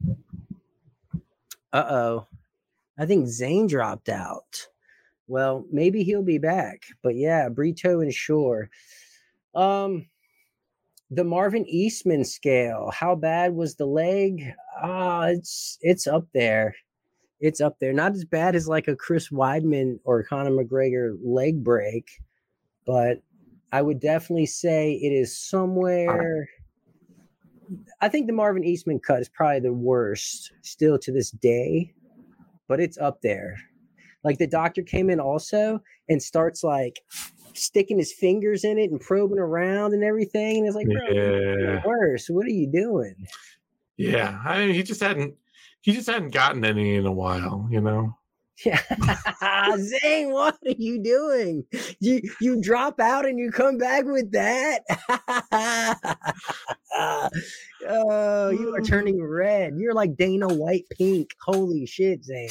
Uh-oh. I think Zane dropped out. Well, maybe he'll be back. But yeah, Brito and Shore. Um, the Marvin Eastman scale. How bad was the leg? Ah, it's it's up there. It's up there. Not as bad as like a Chris Weidman or Conor McGregor leg break, but I would definitely say it is somewhere. I think the Marvin Eastman cut is probably the worst still to this day, but it's up there. Like the doctor came in also and starts like sticking his fingers in it and probing around and everything. And it's like, bro, Yeah. worse. What are you doing? Yeah. I mean, he just hadn't he just hadn't gotten any in a while, you know. Yeah. Zane, what are you doing? You you drop out and you come back with that? Oh, you are turning red. You're like Dana White pink. Holy shit, Zane.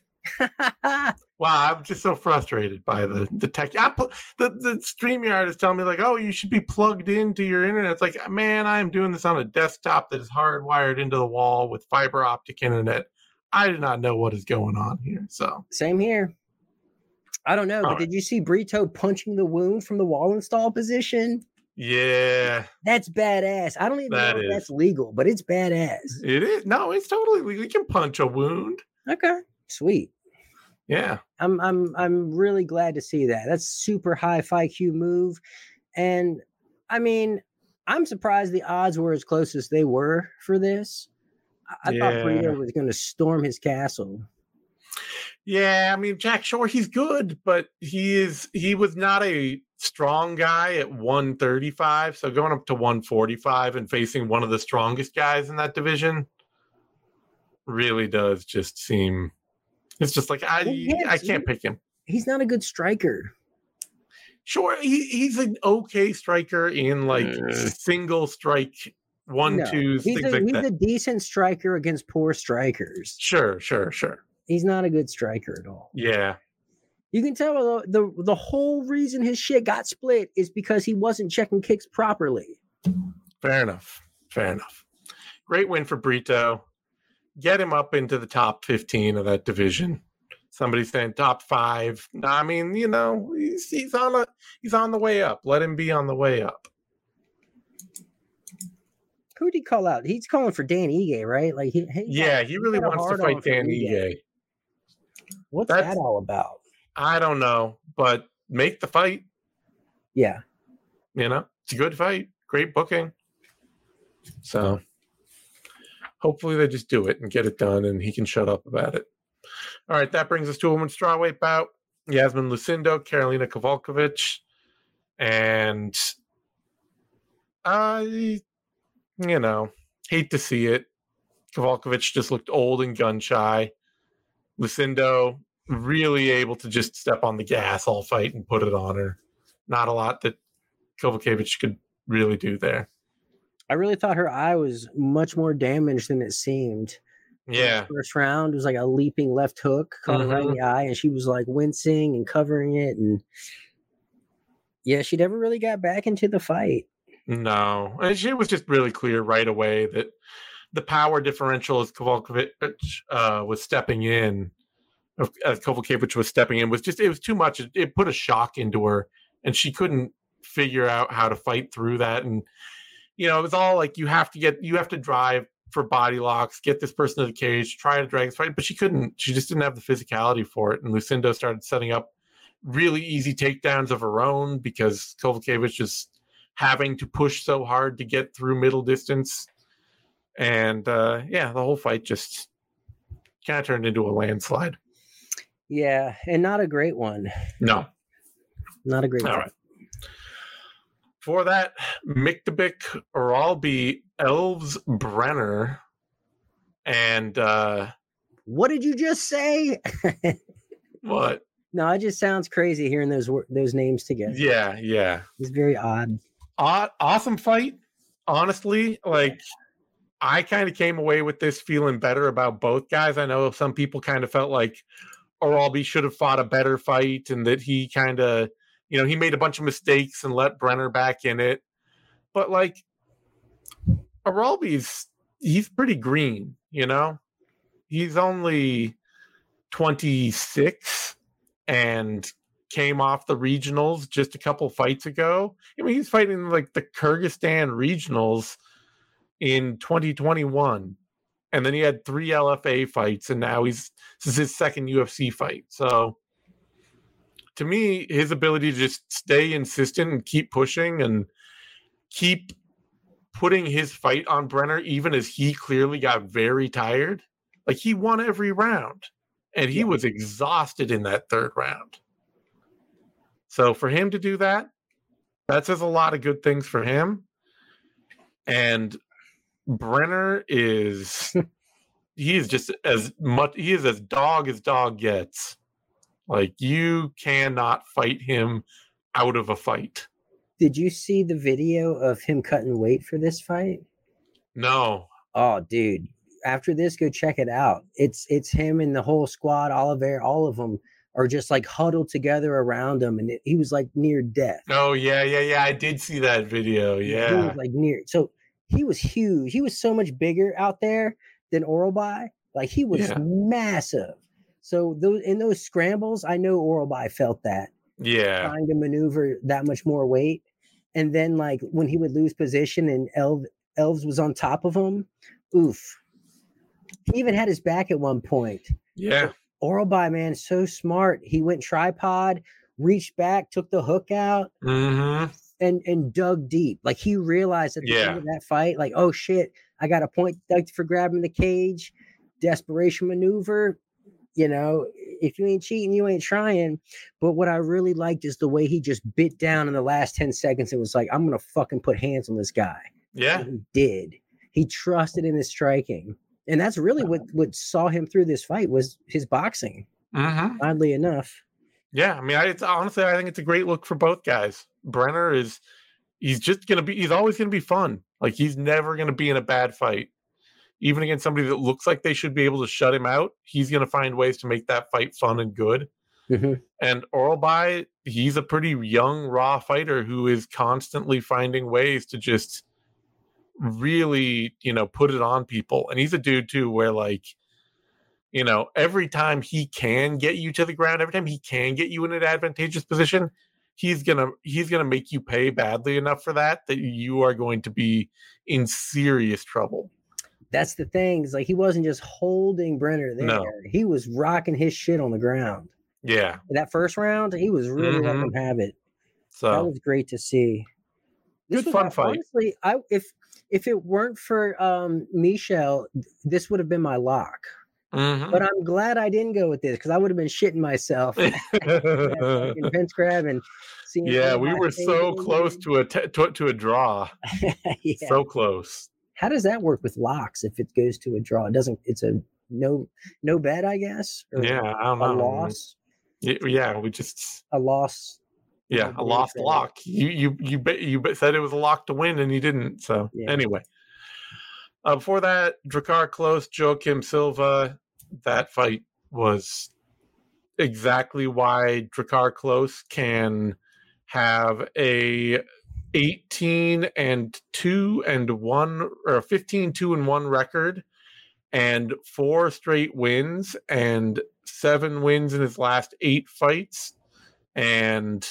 Wow, I'm just so frustrated by the the tech. I, pl- the the StreamYard is telling me like, oh, you should be plugged into your internet. It's like, man, I am doing this on a desktop that is hardwired into the wall with fiber optic internet. I do not know what is going on here. So same here. I don't know, All but right. did you see Brito punching the wound from the wall install position? Yeah, That's badass. I don't even That know if is. that's legal, but it's badass. it is. No, it's totally legal. You can punch a wound. Okay, sweet. Yeah. I'm I'm I'm really glad to see that. That's super high F I Q move, and I mean, I'm surprised the odds were as close as they were for this. I, I thought Yeah. Brito was going to storm his castle. Yeah, I mean Jack Shore, he's good, but he is he was not a strong guy at one thirty-five. So going up to one forty-five and facing one of the strongest guys in that division really does just seem it's just like I Well, yes, I can't pick him. he's not a good striker. Sure, he, he's an okay striker in like Mm. single strike one No, twos, he's things a like he's that. a decent striker against poor strikers. Sure, sure, sure. He's not a good striker at all. Yeah. You can tell the, the the whole reason his shit got split is because he wasn't checking kicks properly. Fair enough. Fair enough. Great win for Brito. Get him up into the top fifteen of that division. Somebody's saying top five. I mean, you know, he's, he's on a he's on the way up. Let him be on the way up. Who did he call out? He's calling for Dan Ige, right? Like he, he yeah, he really wants to fight Dan Ige. What's That's, that all about? I don't know, but make the fight. Yeah, you know, it's a good fight. Great booking. So hopefully they just do it and get it done, and he can shut up about it. All right, that brings us to a women's strawweight bout. Yasmin Lucindo, Karolina Kowalkiewicz, and I, you know, hate to see it. Kowalkiewicz just looked old and gun shy. Lucindo really able to just step on the gas all fight and put it on her. Not a lot that Kowalkiewicz could really do there. I really thought her eye was much more damaged than it seemed. Yeah. First round was like a leaping left hook, caught mm-hmm. her right in the eye, and she was like wincing and covering it. And yeah, she never really got back into the fight. No. And she was just really clear right away that the power differential as Kowalkiewicz uh, was stepping in, as Kowalkiewicz was stepping in, was just, it was too much. It, it put a shock into her, and she couldn't figure out how to fight through that. And, you know, it was all like, you have to get, you have to drive for body locks, get this person to the cage, try to drag this fight, but she couldn't. She just didn't have the physicality for it. And Lucindo started setting up really easy takedowns of her own because Kowalkiewicz was having to push so hard to get through middle distance. And uh, yeah, the whole fight just kind of turned into a landslide. Yeah, and not a great one. No. Not a great All one. Right. For that, Miktabik Oralby Elves Brenner. And uh what did you just say? What? No, it just sounds crazy hearing those those names together. Yeah, yeah. It's very odd. Aw- awesome fight. Honestly, like I kind of came away with this feeling better about both guys. I know some people kind of felt like Oralby should have fought a better fight and that he kind of, you know, he made a bunch of mistakes and let Brenner back in it. But like Oralby's, he's pretty green, you know? He's only twenty-six and came off the regionals just a couple fights ago. I mean, he's fighting like the Kyrgyzstan regionals in twenty twenty-one. And then he had three L F A fights, and now he's this is his second U F C fight. So to me, his ability to just stay insistent and keep pushing and keep putting his fight on Brenner, even as he clearly got very tired. Like, he won every round, and he yeah. was exhausted in that third round. So for him to do that, that says a lot of good things for him. And Brenner is, he is just as much, he is as dog as dog gets. Like, you cannot fight him out of a fight. Did you see the video of him cutting weight for this fight? No. Oh, dude. After this, go check it out. It's it's him and the whole squad, Oliveira, all of them are just like huddled together around him. And it, he was like near death. Oh, yeah, yeah, yeah. I did see that video. Yeah. He was like near. So he was huge. He was so much bigger out there than Oralby. Like, he was yeah. massive. So those in those scrambles, I know Oralby felt that. Yeah. Trying to maneuver that much more weight. And then, like, when he would lose position and Elv, Elves was on top of him, oof. He even had his back at one point. Yeah. Oralby, man, so smart. He went tripod, reached back, took the hook out, mm-hmm. and and dug deep. Like, he realized at the yeah. end of that fight, like, oh, shit, I got a point deducted for grabbing the cage. Desperation maneuver. You know, if you ain't cheating, you ain't trying. But what I really liked is the way he just bit down in the last ten seconds. It was like, I'm going to fucking put hands on this guy. Yeah. And he did. He trusted in his striking. And that's really what, what saw him through this fight was his boxing, mm-hmm. oddly enough. Yeah, I mean, I, it's honestly, I think it's a great look for both guys. Brenner is, he's just gonna be, he's always gonna be fun. Like he's never gonna be in a bad fight, even against somebody that looks like they should be able to shut him out. He's gonna find ways to make that fight fun and good. Mm-hmm. And Orlby, he's a pretty young, raw fighter who is constantly finding ways to just really, you know, put it on people. And he's a dude too, where like, you know, every time he can get you to the ground, every time he can get you in an advantageous position, he's gonna he's gonna make you pay badly enough for that that you are going to be in serious trouble. That's the thing. Is like he wasn't just holding Brenner there; No. he was rocking his shit on the ground. Yeah, That first round, he was really Mhm. letting him have it. so That was great to see. This good was, fun fight. honestly, I if if it weren't for um, Michel, this would have been my lock. Mhm. But I'm glad I didn't go with this because I would have been shitting myself. Fucking Vince Crab and seeing Yeah, all we my were so favorite- close to a te- to, to a draw. Yeah. So close. How does that work with locks if it goes to a draw? It doesn't. It's a no no bet, I guess. Or Yeah, I don't a know. loss. Y- Yeah, we just A loss. yeah, a Nobody lost said it. lock. You you you bet you bet, said it was a lock to win, and you didn't. So Yeah. anyway, uh, before that, Drakkar Klose, Joaquim Silva. That fight was exactly why Drakkar Klose can have a eighteen and two and one or fifteen two and one record and four straight wins and seven wins in his last eight fights and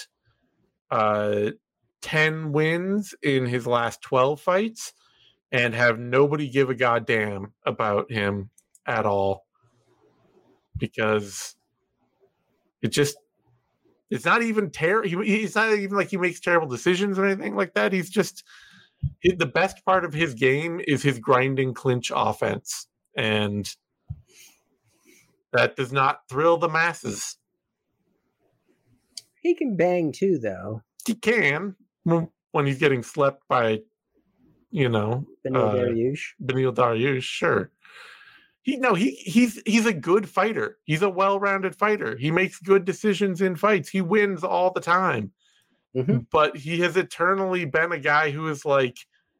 uh ten wins in his last twelve fights and have nobody give a goddamn about him at all, because it just it's not even terrible. He, he's not even like he makes terrible decisions or anything like that. He's just he, the best part of his game is his grinding clinch offense, and that does not thrill the masses. He can bang too, though. He can when when he's getting slept by, you know, Beneil uh, Dariush. Beneil Dariush. Sure. He no he he's he's a good fighter. He's a well-rounded fighter. He makes good decisions in fights. He wins all the time. Mhm. But he has eternally been a guy who is like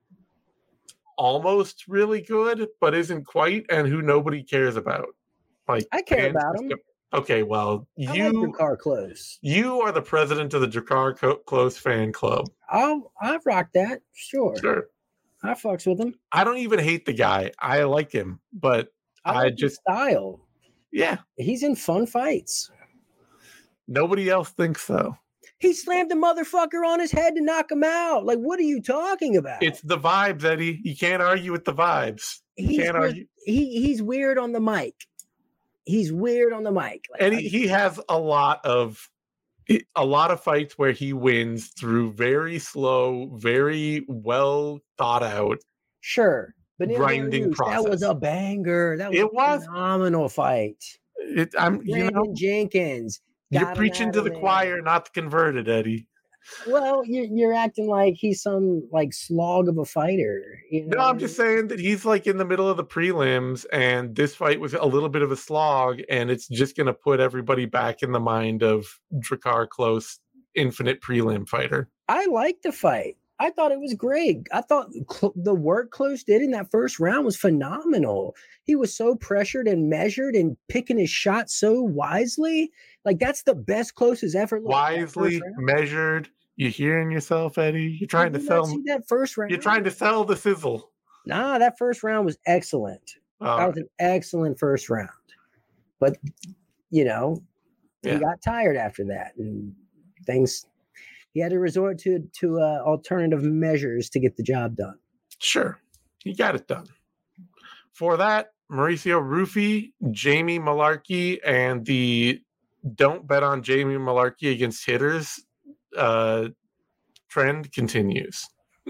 almost really good, but isn't quite, and who nobody cares about. Like I care fans about just him. go- Okay, well, I you like Drakkar Klose. you are the president of the Drakkar Co- Klose fan club. I'll I've rocked that. Sure. Sure. I fucks with him. I don't even hate the guy. I like him, but I, I like his just style. yeah, He's in fun fights. nobody else thinks so. He slammed the motherfucker on his head to knock him out. Like, what are you talking about? It's the vibes, Eddie. You can't argue with the vibes. You he's can't weird, argue. he he's weird on the mic. He's weird on the mic. Like, And he, he has a lot of a lot of fights where he wins through very slow, very well thought out. Sure, but grinding that was process. a banger. That was It a was. phenomenal fight. It, I'm you Brandon know Jenkins. you're got him preaching out to of the there. choir, not the converted, Eddie. Well, you're you're acting like he's some like slog of a fighter. You know No, I'm just saying that he's like in the middle of the prelims, and this fight was a little bit of a slog, and it's just going to put everybody back in the mind of Drakkar Klose, infinite prelim fighter. I liked the fight. I thought it was great. I thought cl- the work Klose did in that first round was phenomenal. He was so pressured and measured and picking his shot so wisely. Like that's the best Klose has ever looked. that first Wisely round. measured. You hearing yourself, Eddie? You're trying Did to you not sell. see that first round. You're trying to sell the sizzle. Nah, that first round was excellent. All that right. was an excellent first round. But you know, Yeah. he got tired after that, and things. He had to resort to to uh, alternative measures to get the job done. Sure, he got it done. For that, Mauricio Rufy, Jamie Malarkey, and the "Don't Bet on Jamie Malarkey against hitters" uh, trend continues.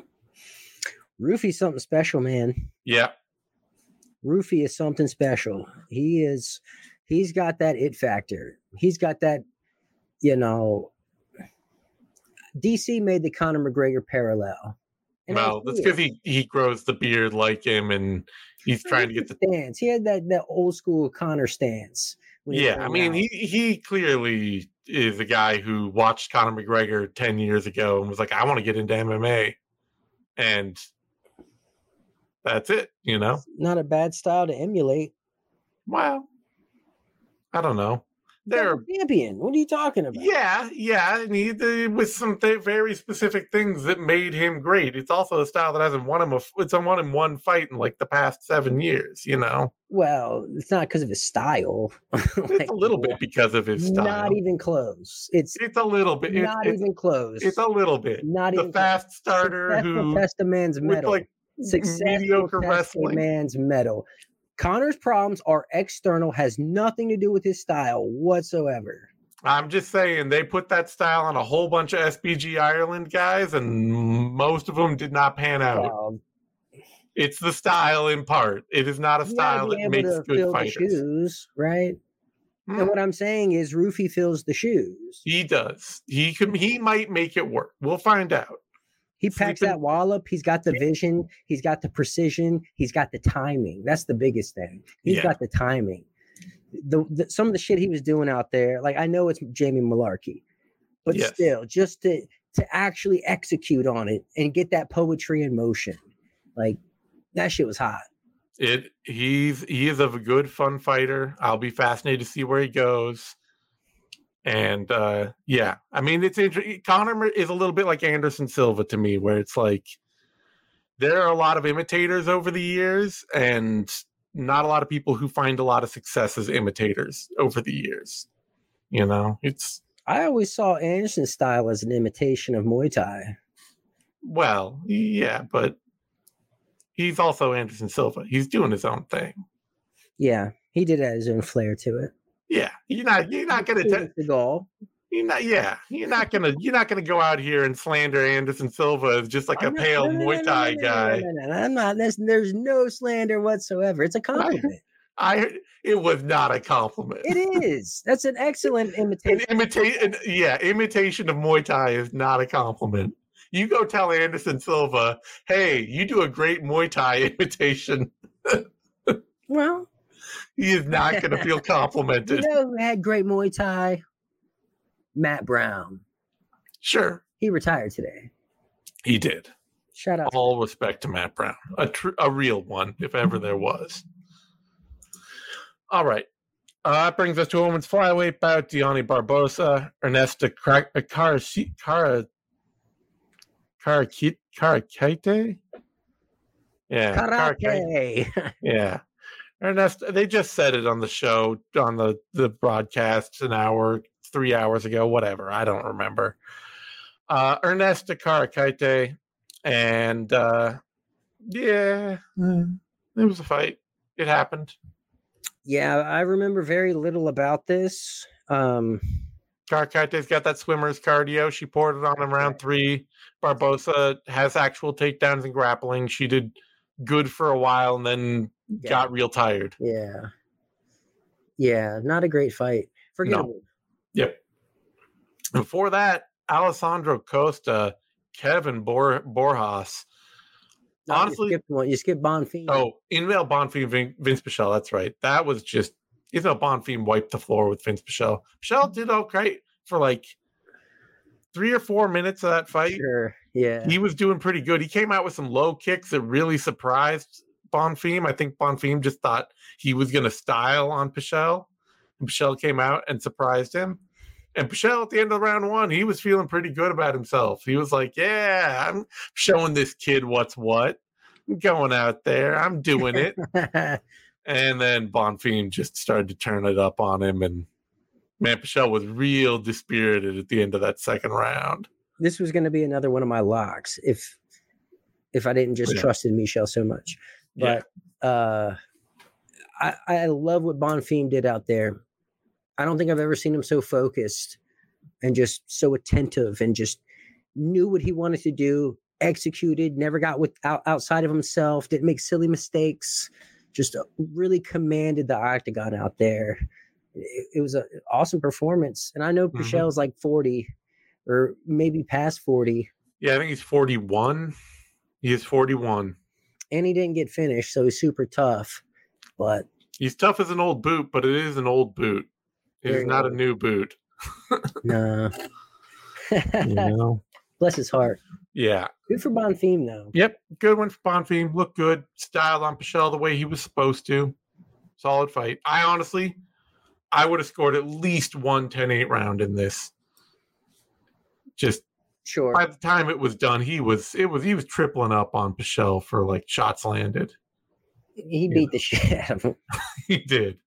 Rufy's something special, man. Yeah, Rufy is something special. He is. He's got that it factor. He's got that. You know, D C made the Conor McGregor parallel, And I Well, that's see because it. he, he grows the beard like him, and he's But trying look to get at the. stance. He had that that old school Connor stance when he Yeah, I came mean, out. he he clearly is a guy who watched Conor McGregor ten years ago and was like, I want to get into M M A. And that's it, you know? Not a bad style to emulate. Well, I don't know. There, Double champion. What are you talking about? yeah, yeah, and he did with some th- very specific things that made him great. It's also a style that hasn't won him a, it's won him one fight in like the past seven years, you know? Well, it's not because of his style. It's Like, a little bit because of his not style. even close. It's It's a little bit. It, not it's even close. it's a little bit. Not the even fast close. starter Success will who test a man's with metal. like Success mediocre will test a wrestling. man's metal. Connor's problems are external, has nothing to do with his style whatsoever. I'm just saying they put that style on a whole bunch of S B G Ireland guys, and most of them did not pan out. Well, It's the style in part. It is not a you gotta style be that able makes to good fill the fighters. shoes, right? Hmm. And what I'm saying is Rufy fills the shoes. He does. He could. He might make it work. We'll find out. He packs Sleeping- that wallop. He's got the vision. He's got the precision. He's got the timing. That's the biggest thing. He's Yeah. got the timing. The, the some of the shit he was doing out there, like I know it's Jamie Malarkey, but Yes. still, just to to actually execute on it and get that poetry in motion, like that shit was hot. It. He's he is a good fun fighter. I'll be fascinated to see where he goes. And uh, yeah, I mean, it's interesting. Conor is a little bit like Anderson Silva to me, where it's like there are a lot of imitators over the years, and not a lot of people who find a lot of success as imitators over the years. You know, it's I always saw Anderson's style as an imitation of Muay Thai. well, yeah, but he's also Anderson Silva. He's doing his own thing. Yeah, he did add his own flair to it. Yeah, you're not you're not gonna Steven t- Seagal. you're not yeah you're not gonna you're not gonna go out here and slander Anderson Silva as just like a I'm not- pale no, no, Muay no, Thai no, no, guy. No, no, no, I'm not. There's, there's no slander whatsoever. It's a compliment. I it was not a compliment. It is. That's an excellent An imitation. imitation, yeah, imitation of Muay Thai is not a compliment. You go tell Anderson Silva, hey, you do a great Muay Thai imitation. Well, He is not going to feel you complimented. know who had great Muay Thai? Matt Brown. Sure, He retired today. he did. Shout out. All respect to Matt Brown, a tr- a real one, if ever there was. All right. Uh, that brings us to a women's flyweight bout. Diani Barbosa, Ernesta Kara Kara Kara Karakite. Yeah, Karakite. Karate. Yeah. Ernesta, they just said it on the show, on the, the broadcast an hour, three hours ago, whatever. I don't remember. Uh, Ernesta Karakite. And uh, yeah, it was a fight. It happened. Yeah, I remember very little about this. Um, Karakite's got that swimmer's cardio. She poured it on him round three. Barbosa has actual takedowns and grappling. She did good for a while and then Yeah. got real tired. yeah. Yeah, not a great fight. Forgettable. Yep. Before that, Alessandro Costa, Kevin Bor- Borjas. No, Honestly, you skipped one. You skipped Bonfim. oh, Invel Bonfim, Vin- Vince Pichel. That's right. That was just, Invel Bonfim wiped the floor with Vince Pichel. Pichel did okay for like three or four minutes of that fight. Sure. Yeah. He was doing pretty good. He came out with some low kicks that really surprised Bonfim. I think Bonfim just thought he was going to style on Pichel. And Pichel came out and surprised him. And Pichel at the end of round one, he was feeling pretty good about himself. He was like, yeah, I'm showing this kid what's what. I'm going out there. I'm doing it. And then Bonfim just started to turn it up on him. And man, Pichel was real dispirited at the end of that second round. This was going to be another one of my locks if if I didn't just Yeah. trust in Michel so much. But uh, I, I love what Bonfim did out there. I don't think I've ever seen him so focused and just so attentive and just knew what he wanted to do, executed, never got with, out, outside of himself, didn't make silly mistakes, just uh, really commanded the octagon out there. It, it was an awesome performance. And I know Mhm. Pichel's like forty or maybe past forty. Yeah, I think he's forty-one. He is forty-one. And he didn't get finished, so he's super tough. But he's tough as an old boot, but it is an old boot. It is not old. A new boot. No. You know? Bless his heart. Yeah. Good for Bonfim, though. Yep. Good one for Bonfim. Looked good. Styled on Pichel the way he was supposed to. Solid fight. I honestly, I would have scored at least one ten eight round in this. Just sure. By the time it was done, he was it was he was tripling up on Pichel for like shots landed. He beat yeah. the shit out of him. He did.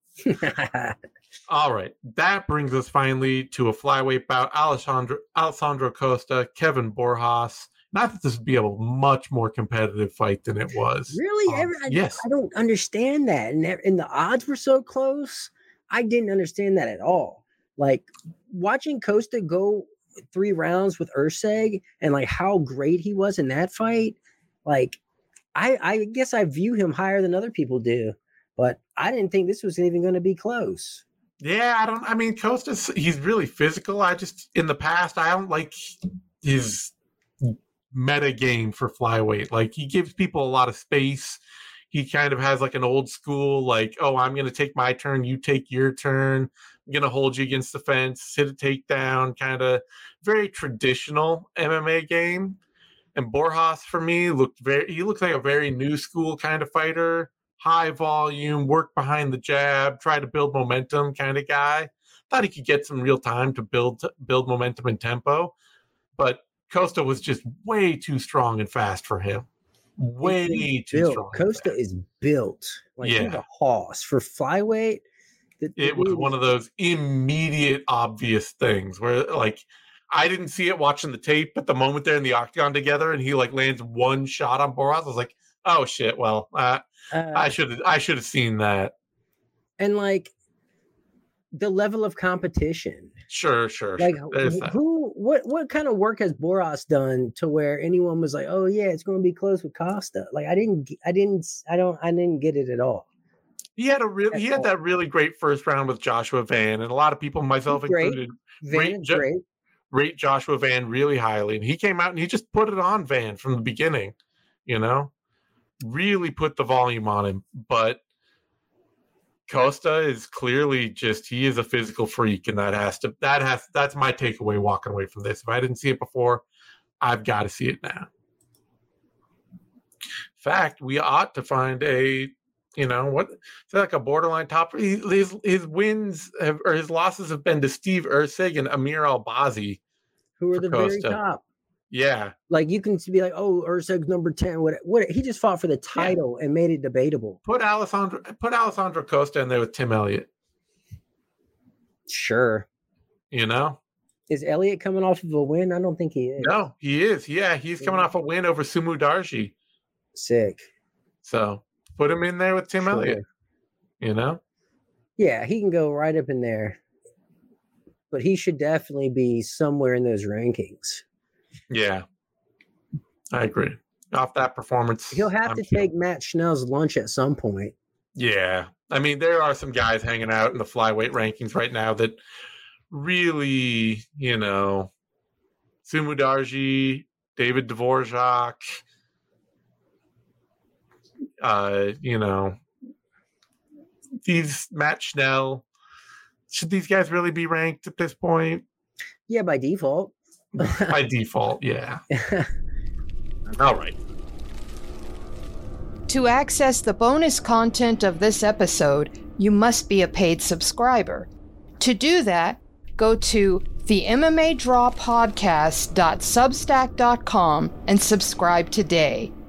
All right. That brings us finally to a flyweight bout. Alessandro, Alessandro Costa, Kevin Borjas. Not that this would be a much more competitive fight than it was. Really? Um, Every, I, yes. I don't understand that. And, and the odds were so close. I didn't understand that at all. Like, watching Costa go three rounds with Erceg and, like, how great he was in that fight, like, I, I guess I view him higher than other people do. But I didn't think this was even going to be close. Yeah, I don't. I mean, Costa's he's really physical. I just in the past I don't like his meta game for flyweight. Like he gives people a lot of space. He kind of has like an old school, like, oh, I'm going to take my turn, you take your turn. I'm going to hold you against the fence, hit a takedown, kind of very traditional M M A game. And Borjas for me looked very. He looks like a very new school kind of fighter. High volume, work behind the jab, try to build momentum kind of guy. Thought he could get some real time to build build momentum and tempo, but Costa was just way too strong and fast for him. Way he's too built. strong. Costa is built like yeah. he's a hoss for flyweight. The, the it was dude. One of those immediate obvious things where like I didn't see it watching the tape, but the moment they're in the octagon together and he like lands one shot on Borjas, I was like, oh shit, well, uh, uh, I should have I should have seen that. And like the level of competition. Sure, sure. Like sure. who what what kind of work has Borjas done to where anyone was like, "Oh yeah, it's going to be close with Costa." Like I didn't I didn't I don't I didn't get it at all. He had a really he had that really great first round with Joshua Van, and a lot of people, myself great. included, Van rate, is great. rate Joshua Van really highly. And he came out and he just put it on Van from the beginning, you know? Really put the volume on him, but Costa is clearly just he is a physical freak, and that has to that has that's my takeaway walking away from this. If I didn't see it before, I've got to see it now. In fact, we ought to find a you know what it's like a borderline top. His his wins have, or his losses have been to Steve Erceg and Amir Albazi, who are the Costa. Very top. Yeah, like you can be like, oh, Erceg's number ten. What? What? He just fought for the title yeah. and made it debatable. Put Alessandro, put Alessandro Costa in there with Tim Elliott. Sure. You know, is Elliott coming off of a win? I don't think he is. No, he is. Yeah, he's coming off a win over Sumu Darji. Sick. So put him in there with Tim sure. Elliott. You know. Yeah, he can go right up in there, but he should definitely be somewhere in those rankings. Yeah, I agree. Off that performance, he'll have I'm to sure. take Matt Schnell's lunch at some point. Yeah, I mean, there are some guys hanging out in the flyweight rankings right now that really, you know, Sumu Darji, David Dvorak, uh, you know, these Matt Schnell. Should these guys really be ranked at this point? Yeah, by default. By default, yeah. All right. To access the bonus content of this episode, you must be a paid subscriber. To do that, go to the M M A Draw Podcast dot substack dot com and subscribe today.